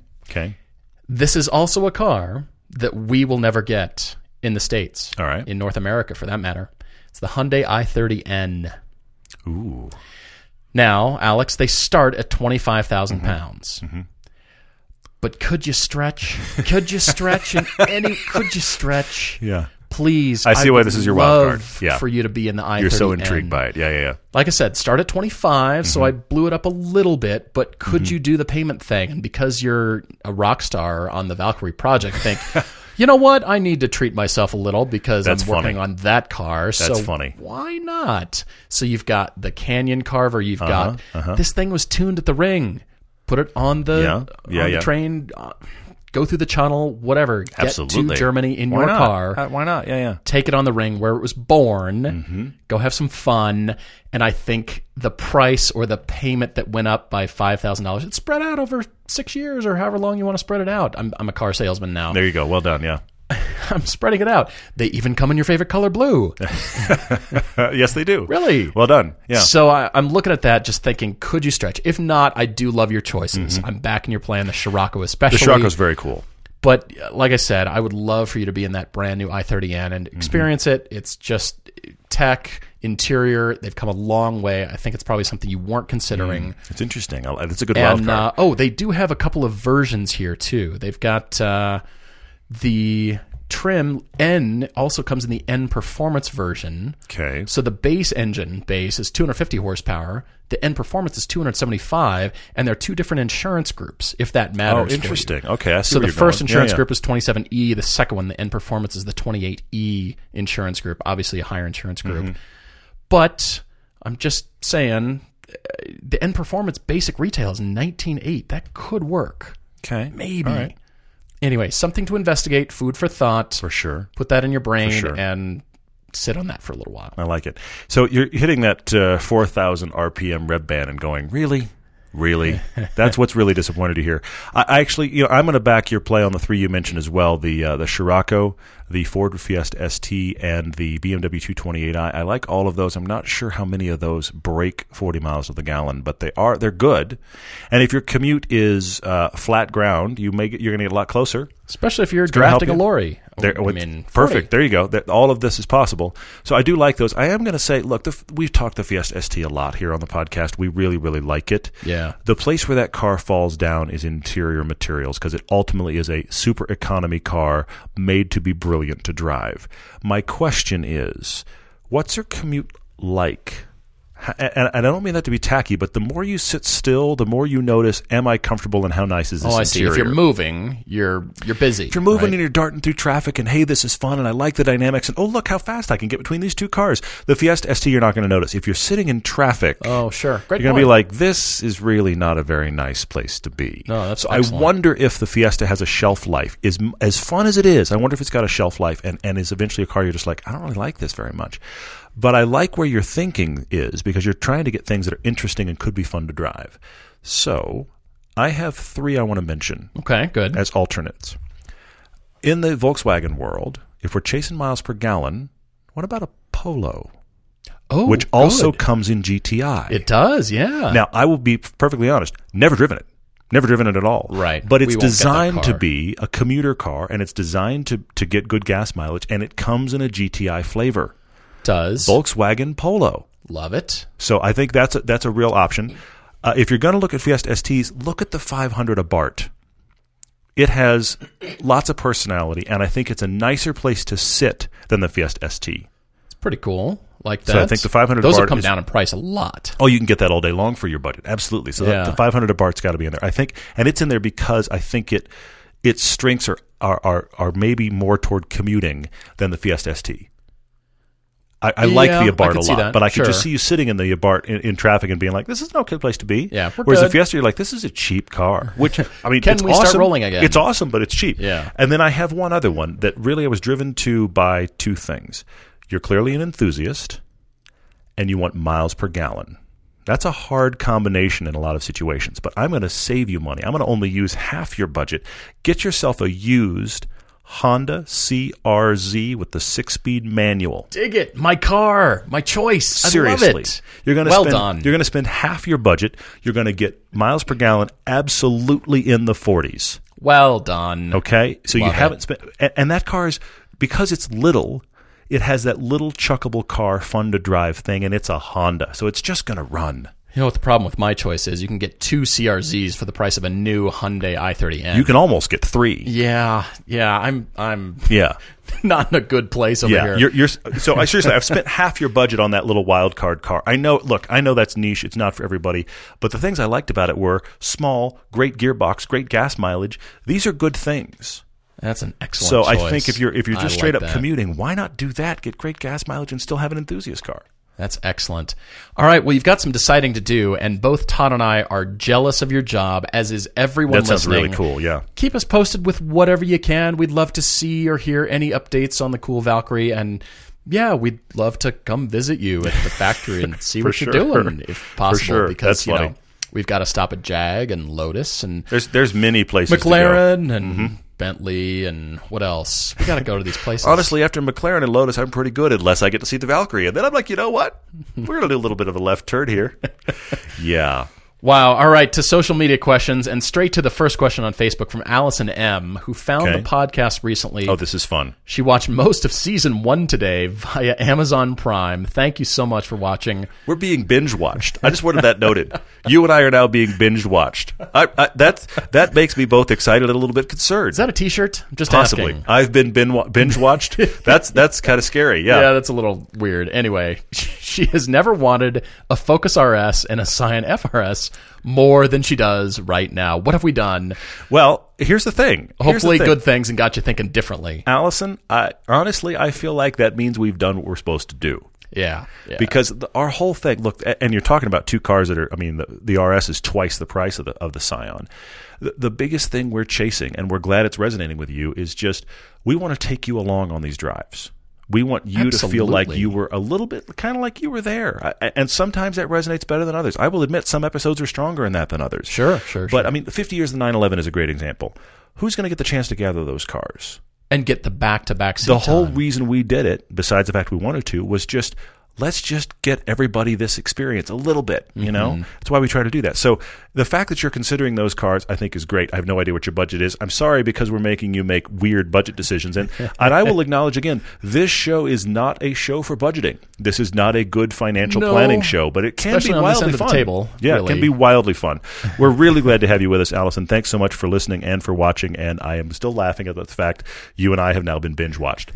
This is also a car that we will never get in the States. All right. In North America, for that matter. It's the Hyundai i30N. Ooh. Now, Alex, they start at 25,000 pounds. But could you stretch? Could you stretch? Yeah. Please. I see why this is your wild card. Yeah. For you to be in the i30N. You're so intrigued by it. Yeah. Like I said, start at 25, so I blew it up a little bit, but could you do the payment thing? And because you're a rock star on the Valkyrie project, think, you know what? I need to treat myself a little because I'm working on that car. That's funny. Why not? So you've got the Canyon Carver. You've got this thing was tuned at the ring. Put it on the train. go through the channel, whatever. Get Absolutely. to Germany in Why your not? car. Why not? Yeah. Take it on the ring where it was born. Go have some fun. And I think the price or the payment that went up by $5,000, it's spread out over 6 years or however long you want to spread it out. I'm a car salesman now. There you go. Well done, yeah. I'm spreading it out. They even come in your favorite color, blue. Yes, they do. Really? Well done. Yeah. So I'm looking at that just thinking, could you stretch? If not, I do love your choices. I'm backing your plan, the Scirocco especially. The Scirocco's very cool. But like I said, I would love for you to be in that brand new i30N and experience it. It's just tech, interior. They've come a long way. I think it's probably something you weren't considering. It's interesting. It's a good wild card. They do have a couple of versions here too. They've got the trim N also comes in the N Performance version. Okay. So the base is 250 horsepower. The N Performance is 275, and they're two different insurance groups, if that matters. Oh, interesting. Okay, I see so where the you're first going. insurance group is 27E. The second one, the N Performance, is the 28E insurance group. Obviously, a higher insurance group. But I'm just saying, the N Performance basic retail is 19.8. That could work. Okay. Maybe. All right. Anyway, something to investigate, food for thought. For sure. Put that in your brain sure. and sit on that for a little while. I like it. So you're hitting that 4,000 RPM rev band and going, really? Really? That's what's really disappointed to hear. I actually, I'm going to back your play on the three you mentioned as well, the Scirocco, the Ford Fiesta ST, and the BMW 228i. I like all of those. I'm not sure how many of those break 40 miles to the gallon, but they're good. And if your commute is flat ground, you're going to get a lot closer. Especially if you're drafting a lorry. Perfect. 40. There you go. All of this is possible. So I do like those. I am going to say, look, we've talked the Fiesta ST a lot here on the podcast. We really, really like it. Yeah. The place where that car falls down is interior materials because it ultimately is a super economy car made to be brilliant to drive. My question is, what's your commute like? And I don't mean that to be tacky, but the more you sit still, the more you notice, am I comfortable and how nice is this interior? I see. If you're moving, you're busy. If you're moving right? and you're darting through traffic and, hey, this is fun and I like the dynamics and, oh, look how fast I can get between these two cars. The Fiesta ST you're not going to notice. If you're sitting in traffic, oh, sure. Great you're going to be like, this is really not a very nice place to be. No, that's so excellent. I wonder if the Fiesta has a shelf life. Is as fun as it is, I wonder if it's got a shelf life and is eventually a car you're just like, I don't really like this very much. But I like where your thinking is because you're trying to get things that are interesting and could be fun to drive. So I have three I want to mention. Okay, good. As alternates. In the Volkswagen world, if we're chasing miles per gallon, what about a Polo? Oh, which also comes in GTI. It does, yeah. Now, I will be perfectly honest, never driven it. Never driven it at all. Right. But it's designed to be a commuter car, and it's designed to get good gas mileage, and it comes in a GTI flavor. Does. Volkswagen Polo. Love it. So I think that's a real option. If you're going to look at Fiesta STs, look at the 500 Abarth. It has lots of personality, and I think it's a nicer place to sit than the Fiesta ST. It's pretty cool. Like that. So I think the 500 Those Abarth will come down in price a lot. Oh, you can get that all day long for your budget. Absolutely. So the 500 Abarth's got to be in there. I think, and it's in there because I think its strengths are maybe more toward commuting than the Fiesta ST. I like the Abarth a lot, but I could just see you sitting in the Abarth in traffic and being like, "This is an okay place to be." Yeah, whereas the Fiesta, you're like, "This is a cheap car." Which I mean, can it's we awesome. start rolling again? It's awesome, but it's cheap. Yeah. And then I have one other one that really I was driven to by two things. You're clearly an enthusiast, and you want miles per gallon. That's a hard combination in a lot of situations. But I'm going to save you money. I'm going to only use half your budget. Get yourself a used Honda CR-Z with the 6-speed manual. Dig it. My car. My choice. Seriously. I love it. You're going to done. You're going to spend half your budget. You're going to get miles per gallon absolutely in the 40s. Well done. Okay? So Love you haven't spent... And that car is... Because it's little, it has that little chuckable car, fun-to-drive thing, and it's a Honda. So it's just going to run. You know what the problem with my choice is? You can get 2 CRZs for the price of a new Hyundai i30N. You can almost get 3. Yeah. I'm not in a good place over here. You're so I seriously, I've spent half your budget on that little wild card car. I know that's niche. It's not for everybody. But the things I liked about it were small, great gearbox, great gas mileage. These are good things. That's an excellent choice. I think if you're just straight up that. commuting, why not do that? Get great gas mileage and still have an enthusiast car. That's excellent. All right, well, you've got some deciding to do, and both Todd and I are jealous of your job, as is everyone listening. That sounds really cool, yeah. Keep us posted with whatever you can. We'd love to see or hear any updates on the cool Valkyrie, and yeah, we'd love to come visit you at the factory and see what you're doing, if possible. For sure. Because, That's funny. We've got to stop at Jag and Lotus and There's many places McLaren to go. and Bentley and what else? We got to go to these places. Honestly, after McLaren and Lotus, I'm pretty good unless I get to see the Valkyrie. And then I'm like, you know what? We're going to do a little bit of a left turn here. Yeah. Wow. All right. To social media questions, and straight to the first question on Facebook from Allison M., who found the podcast recently. Oh, this is fun. She watched most of season 1 today via Amazon Prime. Thank you so much for watching. We're being binge watched. I just wanted that noted. You and I are now being binge watched. That makes me both excited and a little bit concerned. Is that a T-shirt? Just Possibly. asking. I've been binge watched. That's kind of scary. Yeah, that's a little weird. Anyway, she has never wanted a Focus RS and a Scion FRS more than she does right now. What have we done? Well, here's the thing. Hopefully good things and got you thinking differently. Allison, honestly, I feel like that means we've done what we're supposed to do. Yeah. Because our whole thing, look, and you're talking about two cars that are, I mean, the RS is twice the price of the Scion. The biggest thing we're chasing, and we're glad it's resonating with you, is just we want to take you along on these drives. We want you to feel like you were a little bit kind of like you were there. And sometimes that resonates better than others. I will admit some episodes are stronger in that than others. Sure. But, I mean, 50 years of the 911 is a great example. Who's going to get the chance to gather those cars? And get the back-to-back seat The whole time. reason we did it, besides the fact we wanted to, was just let's just get everybody this experience a little bit, you know? That's why we try to do that. So the fact that you're considering those cars, I think, is great. I have no idea what your budget is. I'm sorry because we're making you make weird budget decisions. And I will acknowledge again, this show is not a show for budgeting. This is not a good financial planning show, but it can Especially be on wildly this end fun. Of the table, yeah, really. It can be wildly fun. We're really glad to have you with us, Allison. Thanks so much for listening and for watching. And I am still laughing at the fact you and I have now been binge watched.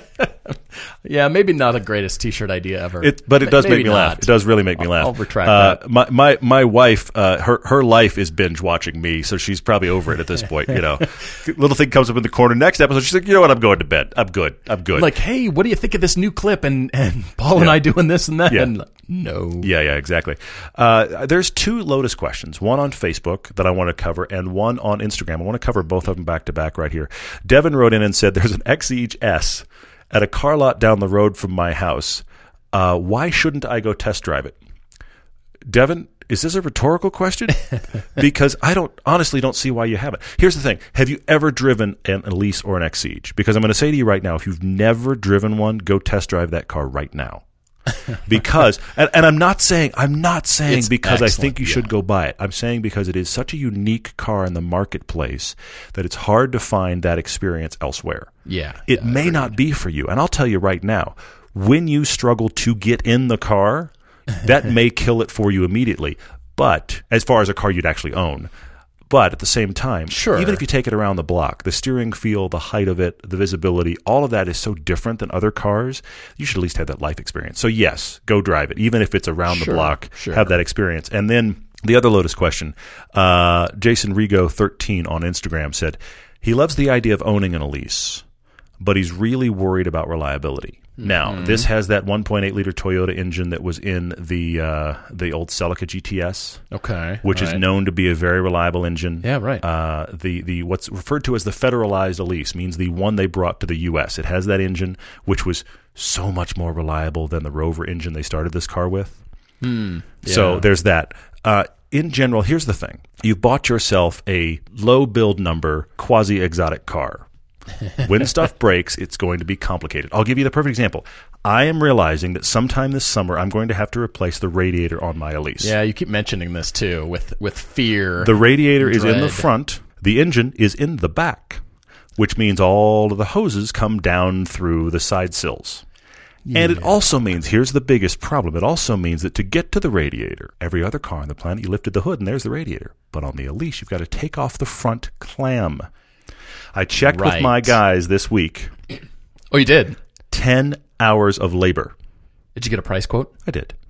Yeah, maybe not the greatest T-shirt idea ever. But it does make me not. laugh. It does really make me laugh. I'll retract that. My wife, her life is binge watching me, so she's probably over it at this point. You know, little thing comes up in the corner. Next episode, she's like, you know what? I'm going to bed. I'm good. Like, hey, what do you think of this new clip? And Paul and I doing this and that. Yeah. And no. Yeah, exactly. There's 2 Lotus questions, one on Facebook that I want to cover and one on Instagram. I want to cover both of them back to back right here. Devin wrote in and said, there's an Exige S at a car lot down the road from my house. Why shouldn't I go test drive it? Devin, is this a rhetorical question? Because I honestly don't see why you haven't. Here's the thing. Have you ever driven an Elise or an Exige? Because I'm going to say to you right now, if you've never driven one, go test drive that car right now. Because, and I'm not saying It's because I excellent, think you should go buy it. I'm saying because it is such a unique car in the marketplace that it's hard to find that experience elsewhere. Yeah. It may not be for you. And I'll tell you right now, when you struggle to get in the car, that may kill it for you immediately. But as far as a car you'd actually own. But at the same time, even if you take it around the block, the steering feel, the height of it, the visibility, all of that is so different than other cars. You should at least have that life experience. So yes, go drive it. Even if it's around the block, have that experience. And then the other Lotus question, Jason Rigo 13 on Instagram said, he loves the idea of owning an Elise, but he's really worried about reliability. Now, this has that 1.8-liter Toyota engine that was in the old Celica GTS, which is known to be a very reliable engine. Yeah, right. The what's referred to as the federalized Elise means the one they brought to the U.S. It has that engine, which was so much more reliable than the Rover engine they started this car with. So there's that. In general, here's the thing. You've bought yourself a low build number, quasi-exotic car. When stuff breaks, it's going to be complicated. I'll give you the perfect example. I am realizing that sometime this summer, I'm going to have to replace the radiator on my Elise. Yeah, you keep mentioning this too, with fear. The radiator is in the front. The engine is in the back, which means all of the hoses come down through the side sills. Yeah. And it also means, here's the biggest problem, it also means that to get to the radiator, every other car on the planet, you lifted the hood and there's the radiator. But on the Elise, you've got to take off the front clam. I checked with my guys this week. Oh, you did? 10 hours of labor. Did you get a price quote? I did.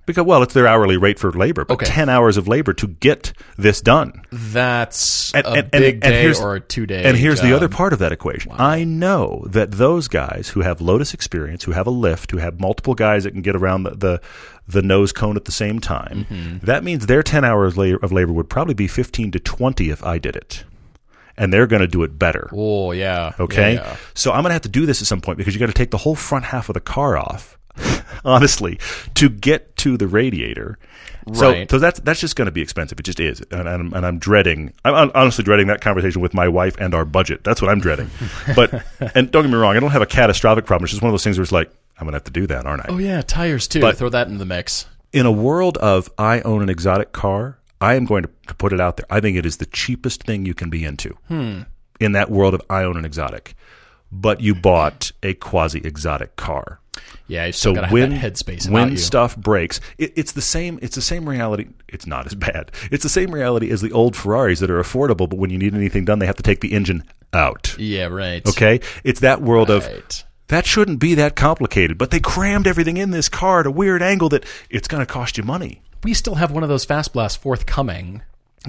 Because, well, it's their hourly rate for labor, but Okay. 10 hours of labor to get this done. That's And- a and- big and day here's- or a 2-day And here's the job. other part of that equation. I know that those guys who have Lotus experience, who have a lift, who have multiple guys that can get around the nose cone at the same time, that means their 10 hours of labor would probably be 15 to 20 if I did it. And they're going to do it better. Oh, yeah. Okay? Yeah. So I'm going to have to do this at some point because you got to take the whole front half of the car off, honestly, to get to the radiator. Right. So that's just going to be expensive. It just is. And I'm dreading. I'm honestly dreading that conversation with my wife and our budget. That's what I'm dreading. But and don't get me wrong, I don't have a catastrophic problem. It's just one of those things where it's like, I'm going to have to do that, aren't I? Oh, yeah, tires, too. But- Throw that in the mix. In a world of I own an exotic car, I am going to put it out there. I think it is the cheapest thing you can be into. In that world of I own an exotic. But you bought a quasi-exotic car. Yeah, you still So got to have when that headspace about when you. stuff breaks, it's the same. It's the same reality. It's not as bad. It's the same reality as the old Ferraris that are affordable, but when you need anything done, they have to take the engine out. Yeah, right. Okay, it's that world of Right. that shouldn't be that complicated, but they crammed everything in this car at a weird angle that it's going to cost you money. We still have one of those Fast Blasts forthcoming.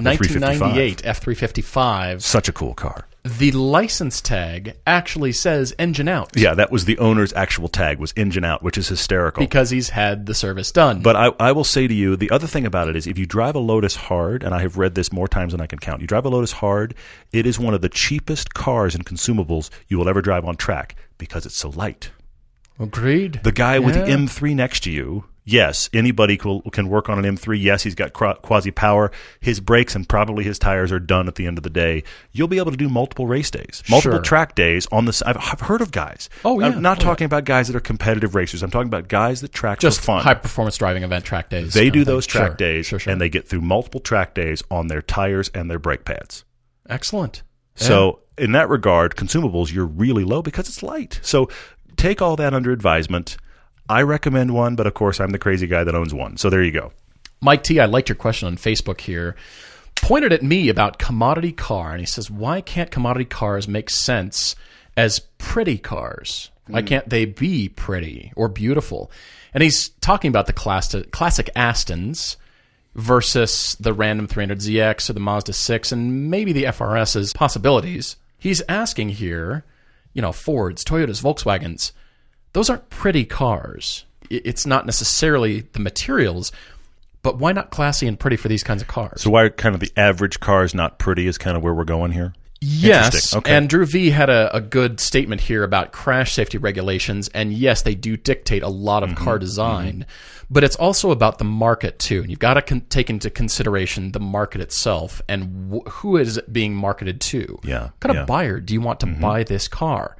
1998 F355. Such a cool car. The license tag actually says engine out. Yeah, that was the owner's actual tag, was engine out, which is hysterical. Because he's had the service done. But I will say to you, the other thing about it is if you drive a Lotus hard, and I have read this more times than I can count, you drive a Lotus hard, it is one of the cheapest cars and consumables you will ever drive on track because it's so light. Agreed. The guy with the Yeah. M3 next to you, yes, anybody can work on an M3. Yes, he's got quasi-power. His brakes and probably his tires are done at the end of the day. You'll be able to do multiple race days, multiple Sure. track days on this. I've heard of guys. Oh, yeah. I'm not Oh, yeah. talking about guys that are competitive racers. I'm talking about guys that track Just for fun. high performance driving event track days. They kind do of thing. those track Sure. days, Sure, sure. and they get through multiple track days on their tires and their brake pads. Excellent. So in that regard, consumables, you're really low because it's light. So take all that under advisement. I recommend one, but of course I'm the crazy guy that owns one. So there you go. Mike T, I liked your question on Facebook here. Pointed at me about commodity car, and he says, why can't commodity cars make sense as pretty cars? Why can't they be pretty or beautiful? And he's talking about the classic Astons versus the random 300ZX or the Mazda 6 and maybe the FRS's possibilities. He's asking here, Fords, Toyotas, Volkswagens, those aren't pretty cars. It's not necessarily the materials, but why not classy and pretty for these kinds of cars? So why kind of the average car is not pretty is kind of where we're going here? Yes, Interesting. Okay. and Drew V had a good statement here about crash safety regulations, and yes, they do dictate a lot of car design, but it's also about the market too, and you've got to take into consideration the market itself and who is it being marketed to. Yeah, What kind yeah. of buyer do you want to buy this car?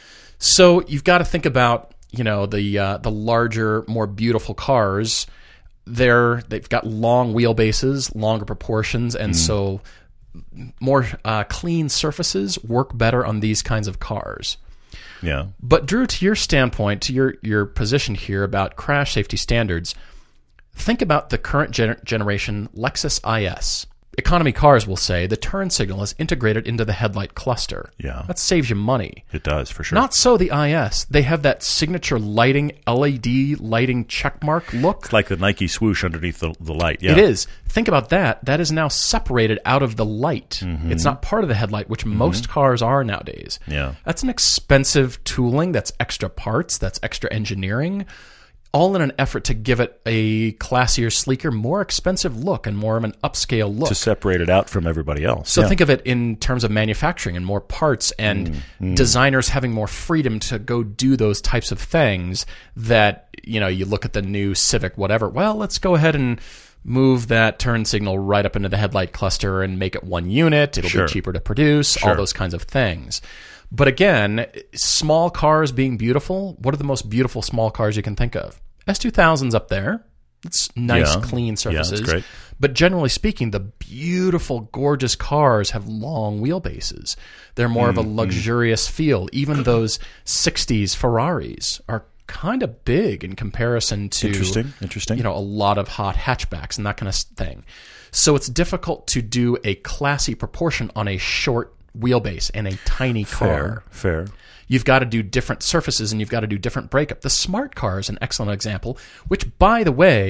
So you've got to think about the larger, more beautiful cars. They've got long wheelbases, longer proportions, and so more clean surfaces work better on these kinds of cars. Yeah. But Drew, to your standpoint, to your position here about crash safety standards, think about the current generation Lexus IS. Economy cars will say the turn signal is integrated into the headlight cluster. Yeah. That saves you money. It does, for sure. Not so the IS. They have that signature lighting, LED lighting checkmark look. It's like the Nike swoosh underneath the light. Yeah. It is. Think about that. That is now separated out of the light. It's not part of the headlight, which most cars are nowadays. Yeah. That's an expensive tooling. That's extra parts. That's extra engineering. All in an effort to give it a classier, sleeker, more expensive look and more of an upscale look. To separate it out from everybody else. So Yeah. think of it in terms of manufacturing and more parts and designers having more freedom to go do those types of things that, you look at the new Civic, whatever. Well, let's go ahead and move that turn signal right up into the headlight cluster and make it one unit. It'll Sure. be cheaper to produce, all those kinds of things. But again, small cars being beautiful, what are the most beautiful small cars you can think of? S2000's up there. It's nice, Yeah. clean surfaces. Yeah, it's great. But generally speaking, the beautiful, gorgeous cars have long wheelbases. They're more of a luxurious feel. Even those 60s Ferraris are kind of big in comparison to Interesting. a lot of hot hatchbacks and that kind of thing. So it's difficult to do a classy proportion on a short wheelbase and a tiny car. Fair. You've got to do different surfaces and you've got to do different breakup. The smart car is an excellent example, which, by the way,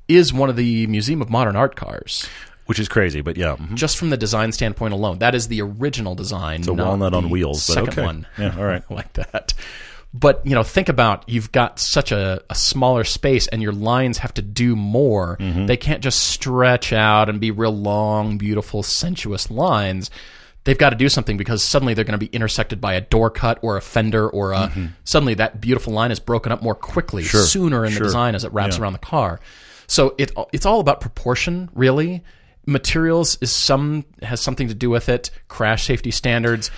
is one of the Museum of Modern Art cars. Which is crazy, but yeah. Mm-hmm. Just from the design standpoint alone. That is the original design. It's a walnut on wheels, but second okay. one. Yeah, all right. Like that. But, think about, you've got such a smaller space and your lines have to do more. Mm-hmm. They can't just stretch out and be real long, beautiful, sensuous lines. They've got to do something because suddenly they're going to be intersected by a door cut or a fender or suddenly that beautiful line is broken up more quickly, sooner in the design as it wraps around the car. So it's all about proportion, really. Materials has something to do with it. Crash safety standards,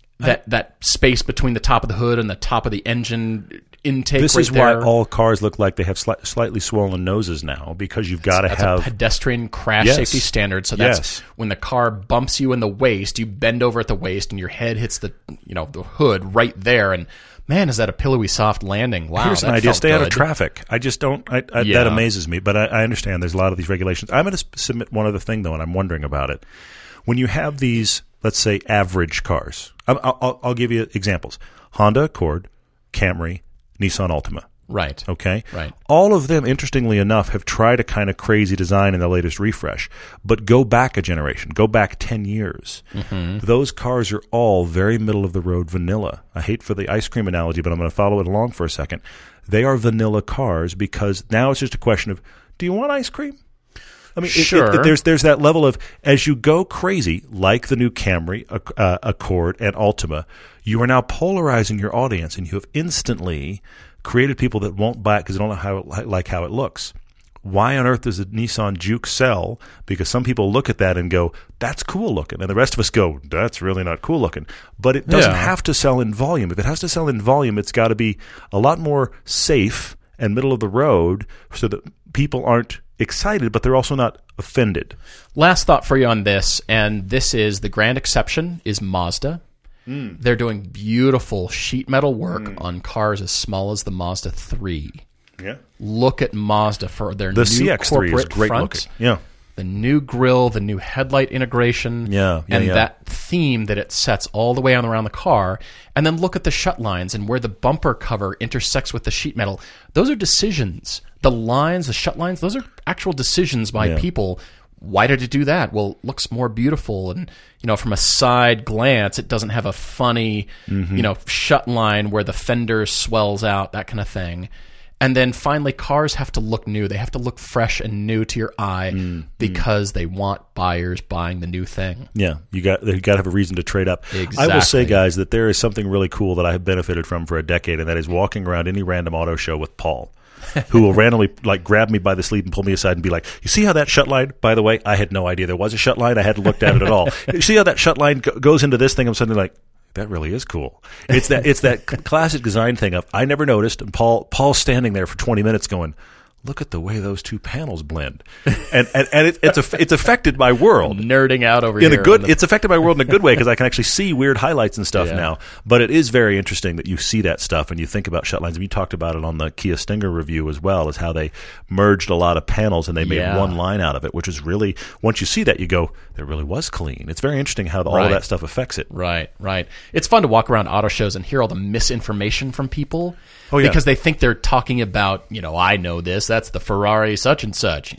that space between the top of the hood and the top of the engine intake. This right is there. why all cars look like they have slightly swollen noses now, because you've got to have a pedestrian crash safety standard. So that's when the car bumps you in the waist, you bend over at the waist, and your head hits the the hood right there. And man, is that a pillowy soft landing? Wow, here's an idea: stay out of traffic. I just don't. That amazes me, but I understand there's a lot of these regulations. I'm going to submit one other thing though, and I'm wondering about it. When you have these, let's say, average cars, I'll give you examples: Honda Accord, Camry, Nissan Altima. Right. Okay? Right. All of them, interestingly enough, have tried a kind of crazy design in the latest refresh. But go back a generation. Go back 10 years. Mm-hmm. Those cars are all very middle-of-the-road vanilla. I hate for the ice cream analogy, but I'm going to follow it along for a second. They are vanilla cars because now it's just a question of, do you want ice cream? I mean, sure. There's that level of, as you go crazy, like the new Camry, Accord, and Altima, you are now polarizing your audience, and you have instantly created people that won't buy it because they don't know how it looks. Why on earth does a Nissan Juke sell? Because some people look at that and go, that's cool looking. And the rest of us go, that's really not cool looking. But it doesn't have to sell in volume. If it has to sell in volume, it's got to be a lot more safe and middle of the road so that people aren't excited, but they're also not offended. Last thought for you on this, and this is the grand exception, is Mazda. They're doing beautiful sheet metal work on cars as small as the Mazda 3. Yeah. Look at Mazda for their the new CX-3 corporate is great front. looking. Yeah. The new grille, the new headlight integration, and that theme that it sets all the way around the car. And then look at the shut lines and where the bumper cover intersects with the sheet metal. Those are decisions. The lines, the shut lines, those are actual decisions by people. Why did it do that? Well, it looks more beautiful. And, from a side glance, it doesn't have a funny, shut line where the fender swells out, that kind of thing. And then finally, cars have to look new. They have to look fresh and new to your eye because they want buyers buying the new thing. Yeah, you got to have a reason to trade up. Exactly. I will say, guys, that there is something really cool that I have benefited from for a decade, and that is walking around any random auto show with Paul, who will randomly grab me by the sleeve and pull me aside and be like, you see how that shut line, by the way, I had no idea there was a shut line. I hadn't looked at it at all. You see how that shut line goes into this thing? I'm suddenly like, that really is cool. It's that classic design thing of, I never noticed, and Paul's standing there for 20 minutes going, look at the way those two panels blend, and it's affected my world. Nerding out over in here. It's affected my world in a good way because I can actually see weird highlights and stuff now. But it is very interesting that you see that stuff and you think about shut lines. And you talked about it on the Kia Stinger review as well, as how they merged a lot of panels and they made one line out of it, which is really, once you see that, you go, that really was clean. It's very interesting how all of that stuff affects it. Right. It's fun to walk around auto shows and hear all the misinformation from people. Oh, yeah. Because they think they're talking about, I know this, that's the Ferrari such and such.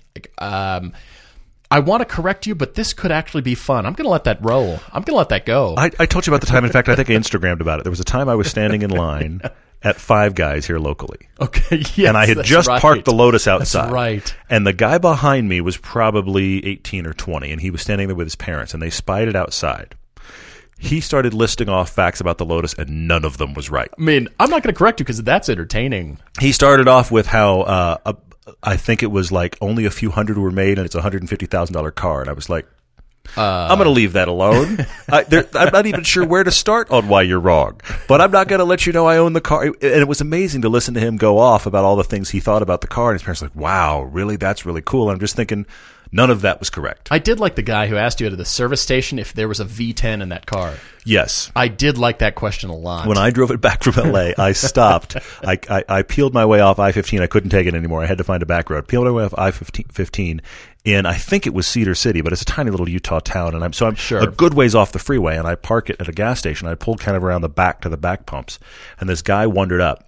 I want to correct you, but this could actually be fun. I'm going to let that roll. I'm going to let that go. I told you about the time. In fact, I think I Instagrammed about it. There was a time I was standing in line at Five Guys here locally. Okay, yes, and I had just parked the Lotus outside. That's right. And the guy behind me was probably 18 or 20, and he was standing there with his parents, and they spied it outside. He started listing off facts about the Lotus, and none of them was right. I mean, I'm not going to correct you because that's entertaining. He started off with how I think it was like only a few hundred were made, and it's a $150,000 car. And I was like, I'm going to leave that alone. I'm not even sure where to start on why you're wrong, but I'm not going to let you know I own the car. And it was amazing to listen to him go off about all the things he thought about the car. And his parents were like, wow, really? That's really cool. And I'm just thinking, none of that was correct. I did like the guy who asked you at the service station if there was a V10 in that car. Yes. I did like that question a lot. When I drove it back from L.A., I stopped. I peeled my way off I-15. I couldn't take it anymore. I had to find a back road. Peeled my way off I-15 in, I think it was Cedar City, but it's a tiny little Utah town. And I'm sure. a good ways off the freeway, and I park it at a gas station. I pulled kind of around the back to the back pumps, and this guy wandered up.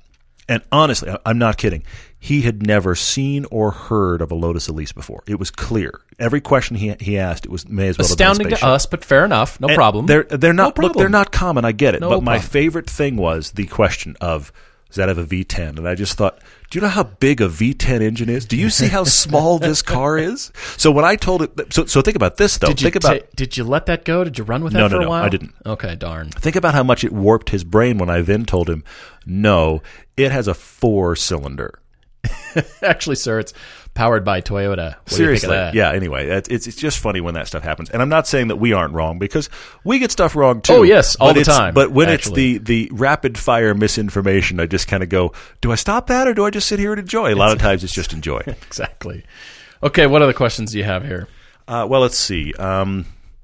And honestly, I'm not kidding. He had never seen or heard of a Lotus Elise before. It was clear. Every question he asked, it was may as well astounding have been a to us, but fair enough. No problem. They're not No problem. look, they're not common. I get it. No but my problem. favorite thing was the question of, does that have a V10? And I just thought, do you know how big a V10 engine is? Do you see how small this car is? So when I told it, so think about this though. Did you let that go? Did you run with that for a while? I didn't. Okay, darn. Think about how much it warped his brain when I then told him, no, it has a 4-cylinder. Actually, sir, it's powered by Toyota. What Seriously, do you think of that? yeah. Anyway, it's just funny when that stuff happens, and I'm not saying that we aren't wrong because we get stuff wrong too. Oh yes, all the time. But when actually. it's the rapid fire misinformation, I just kind of go, do I stop that or do I just sit here and enjoy? A lot of times it's just enjoy. Exactly. Okay, what other questions do you have here? Well, let's see. Snow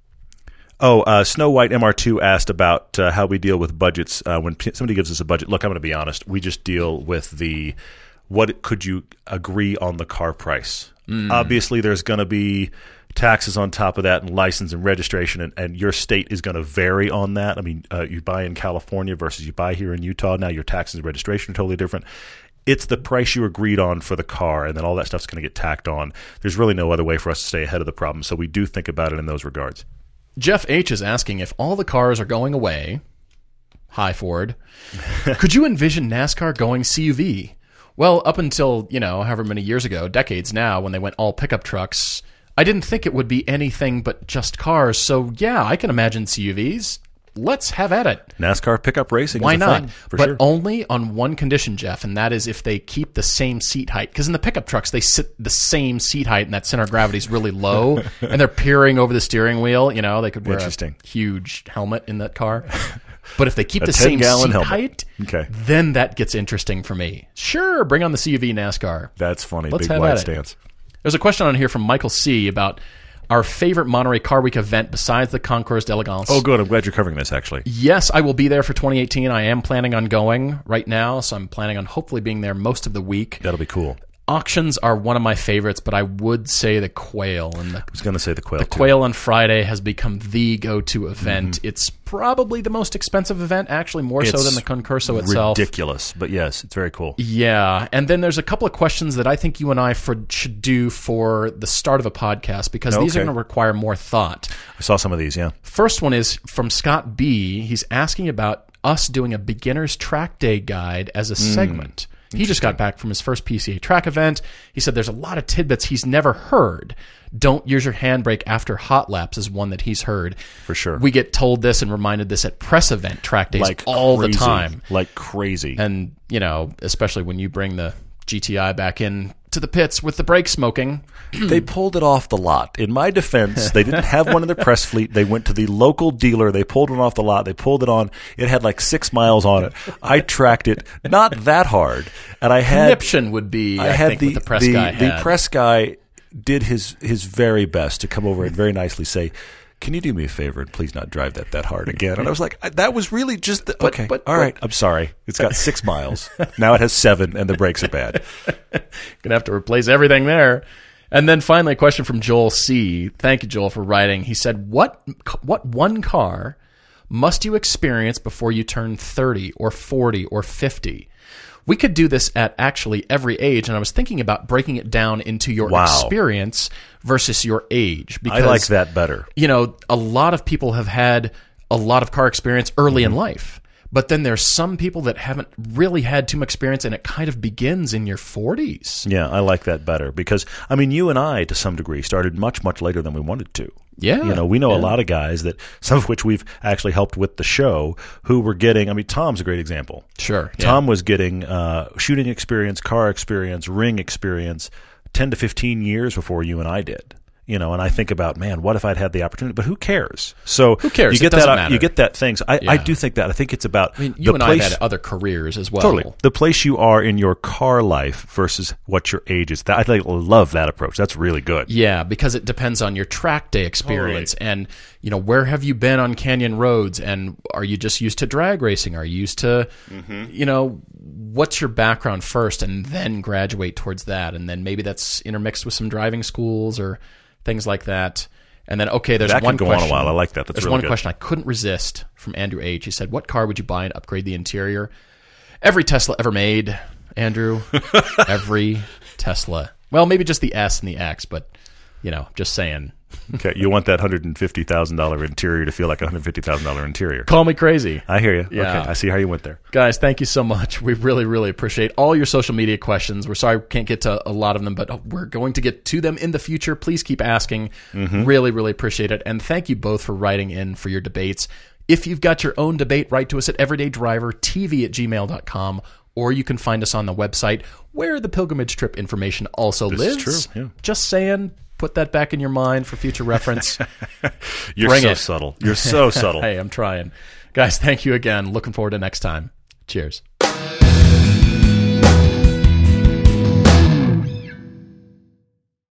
White MR2 asked about how we deal with budgets when somebody gives us a budget. Look, I'm going to be honest. We just deal with what could you agree on the car price? Obviously, there's going to be taxes on top of that and license and registration, and your state is going to vary on that. I mean, you buy in California versus you buy here in Utah. Now your taxes and registration are totally different. It's the price you agreed on for the car, and then all that stuff's going to get tacked on. There's really no other way for us to stay ahead of the problem, so we do think about it in those regards. Jeff H. is asking if all the cars are going away, hi Ford, could you envision NASCAR going CUV? Well, up until, however many years ago, decades now, when they went all pickup trucks, I didn't think it would be anything but just cars. So, yeah, I can imagine CUVs. Let's have at it. NASCAR pickup racing Why is a not? thing, for but sure. only on one condition, Jeff, and that is if they keep the same seat height. Because in the pickup trucks, they sit the same seat height, and that center of gravity is really low, and they're peering over the steering wheel. They could wear a huge helmet in that car. But if they keep the same seat height, then that gets interesting for me. Sure, bring on the CUV NASCAR. That's funny. Let's Big have wide at it. stance. There's a question on here from Michael C. about our favorite Monterey Car Week event besides the Concours d'Elegance. Oh, good. I'm glad you're covering this, actually. Yes, I will be there for 2018. I am planning on going right now, so I'm planning on hopefully being there most of the week. That'll be cool. Auctions are one of my favorites, but I would say the Quail. And I was going to say the Quail, The Quail on Friday has become the go-to event. Mm-hmm. It's probably the most expensive event, actually, more so than the Concurso itself. Ridiculous, but yes, it's very cool. Yeah, and then there's a couple of questions that I think you and I should do for the start of a podcast, because these are going to require more thought. I saw some of these, yeah. First one is from Scott B. He's asking about us doing a beginner's track day guide as a segment. He just got back from his first PCA track event. He said there's a lot of tidbits he's never heard. Don't use your handbrake after hot laps is one that he's heard. For sure. We get told this and reminded this at press event track days all the time. Like crazy. And, especially when you bring the GTI back in to the pits with the brake smoking. They pulled it off the lot. In my defense, they didn't have one in their press fleet. They went to the local dealer. They pulled it off the lot. They pulled it on. It had like 6 miles on it. I tracked it, not that hard. And I had... Conniption would be, I think, what the press guy had. The press guy did his very best to come over and very nicely say, can you do me a favor and please not drive that hard again? And I was like, that was really just... all right, I'm sorry. It's got 6 miles. Now it has 7 and the brakes are bad. Gonna have to replace everything there. And then finally, a question from Joel C. Thank you, Joel, for writing. He said, what one car must you experience before you turn 30 or 40 or 50? We could do this at actually every age, and I was thinking about breaking it down into your experience versus your age. Because, I like that better. A lot of people have had a lot of car experience early in life. But then there's some people that haven't really had too much experience, and it kind of begins in your 40s. Yeah, I like that better because, you and I, to some degree, started much, much later than we wanted to. Yeah. We know a lot of guys that, some of which we've actually helped with the show, who were getting, Tom's a great example. Sure. Yeah. Tom was getting shooting experience, car experience, ring experience 10 to 15 years before you and I did. And I think about, man, what if I'd had the opportunity? But who cares? So who cares? You get it doesn't that. Matter. You get that thing. So I do think that. I think it's about you and I had other careers as well. Totally, the place you are in your car life versus what your age is. I love that approach. That's really good. Yeah, because it depends on your track day experience, and where have you been on canyon roads, and are you just used to drag racing? Are you used to, what's your background first, and then graduate towards that, and then maybe that's intermixed with some driving schools or things like that. And then, there's that one could go question. On a while. I like that. That's there's really one good. question I couldn't resist from Andrew H. He said, what car would you buy and upgrade the interior? Every Tesla ever made. Andrew, every Tesla. Well, maybe just the S and the X, but, just saying. Okay, you want that $150,000 interior to feel like a $150,000 interior. Call me crazy. I hear you. Yeah. Okay, I see how you went there. Guys, thank you so much. We really, really appreciate all your social media questions. We're sorry we can't get to a lot of them, but we're going to get to them in the future. Please keep asking. Really, really appreciate it. And thank you both for writing in for your debates. If you've got your own debate, write to us at everydaydrivertv@gmail.com, or you can find us on the website where the pilgrimage trip information also lives. This is true, yeah. Just saying. Put that back in your mind for future reference. You're so subtle. You're so subtle. Hey, I'm trying. Guys, thank you again. Looking forward to next time. Cheers.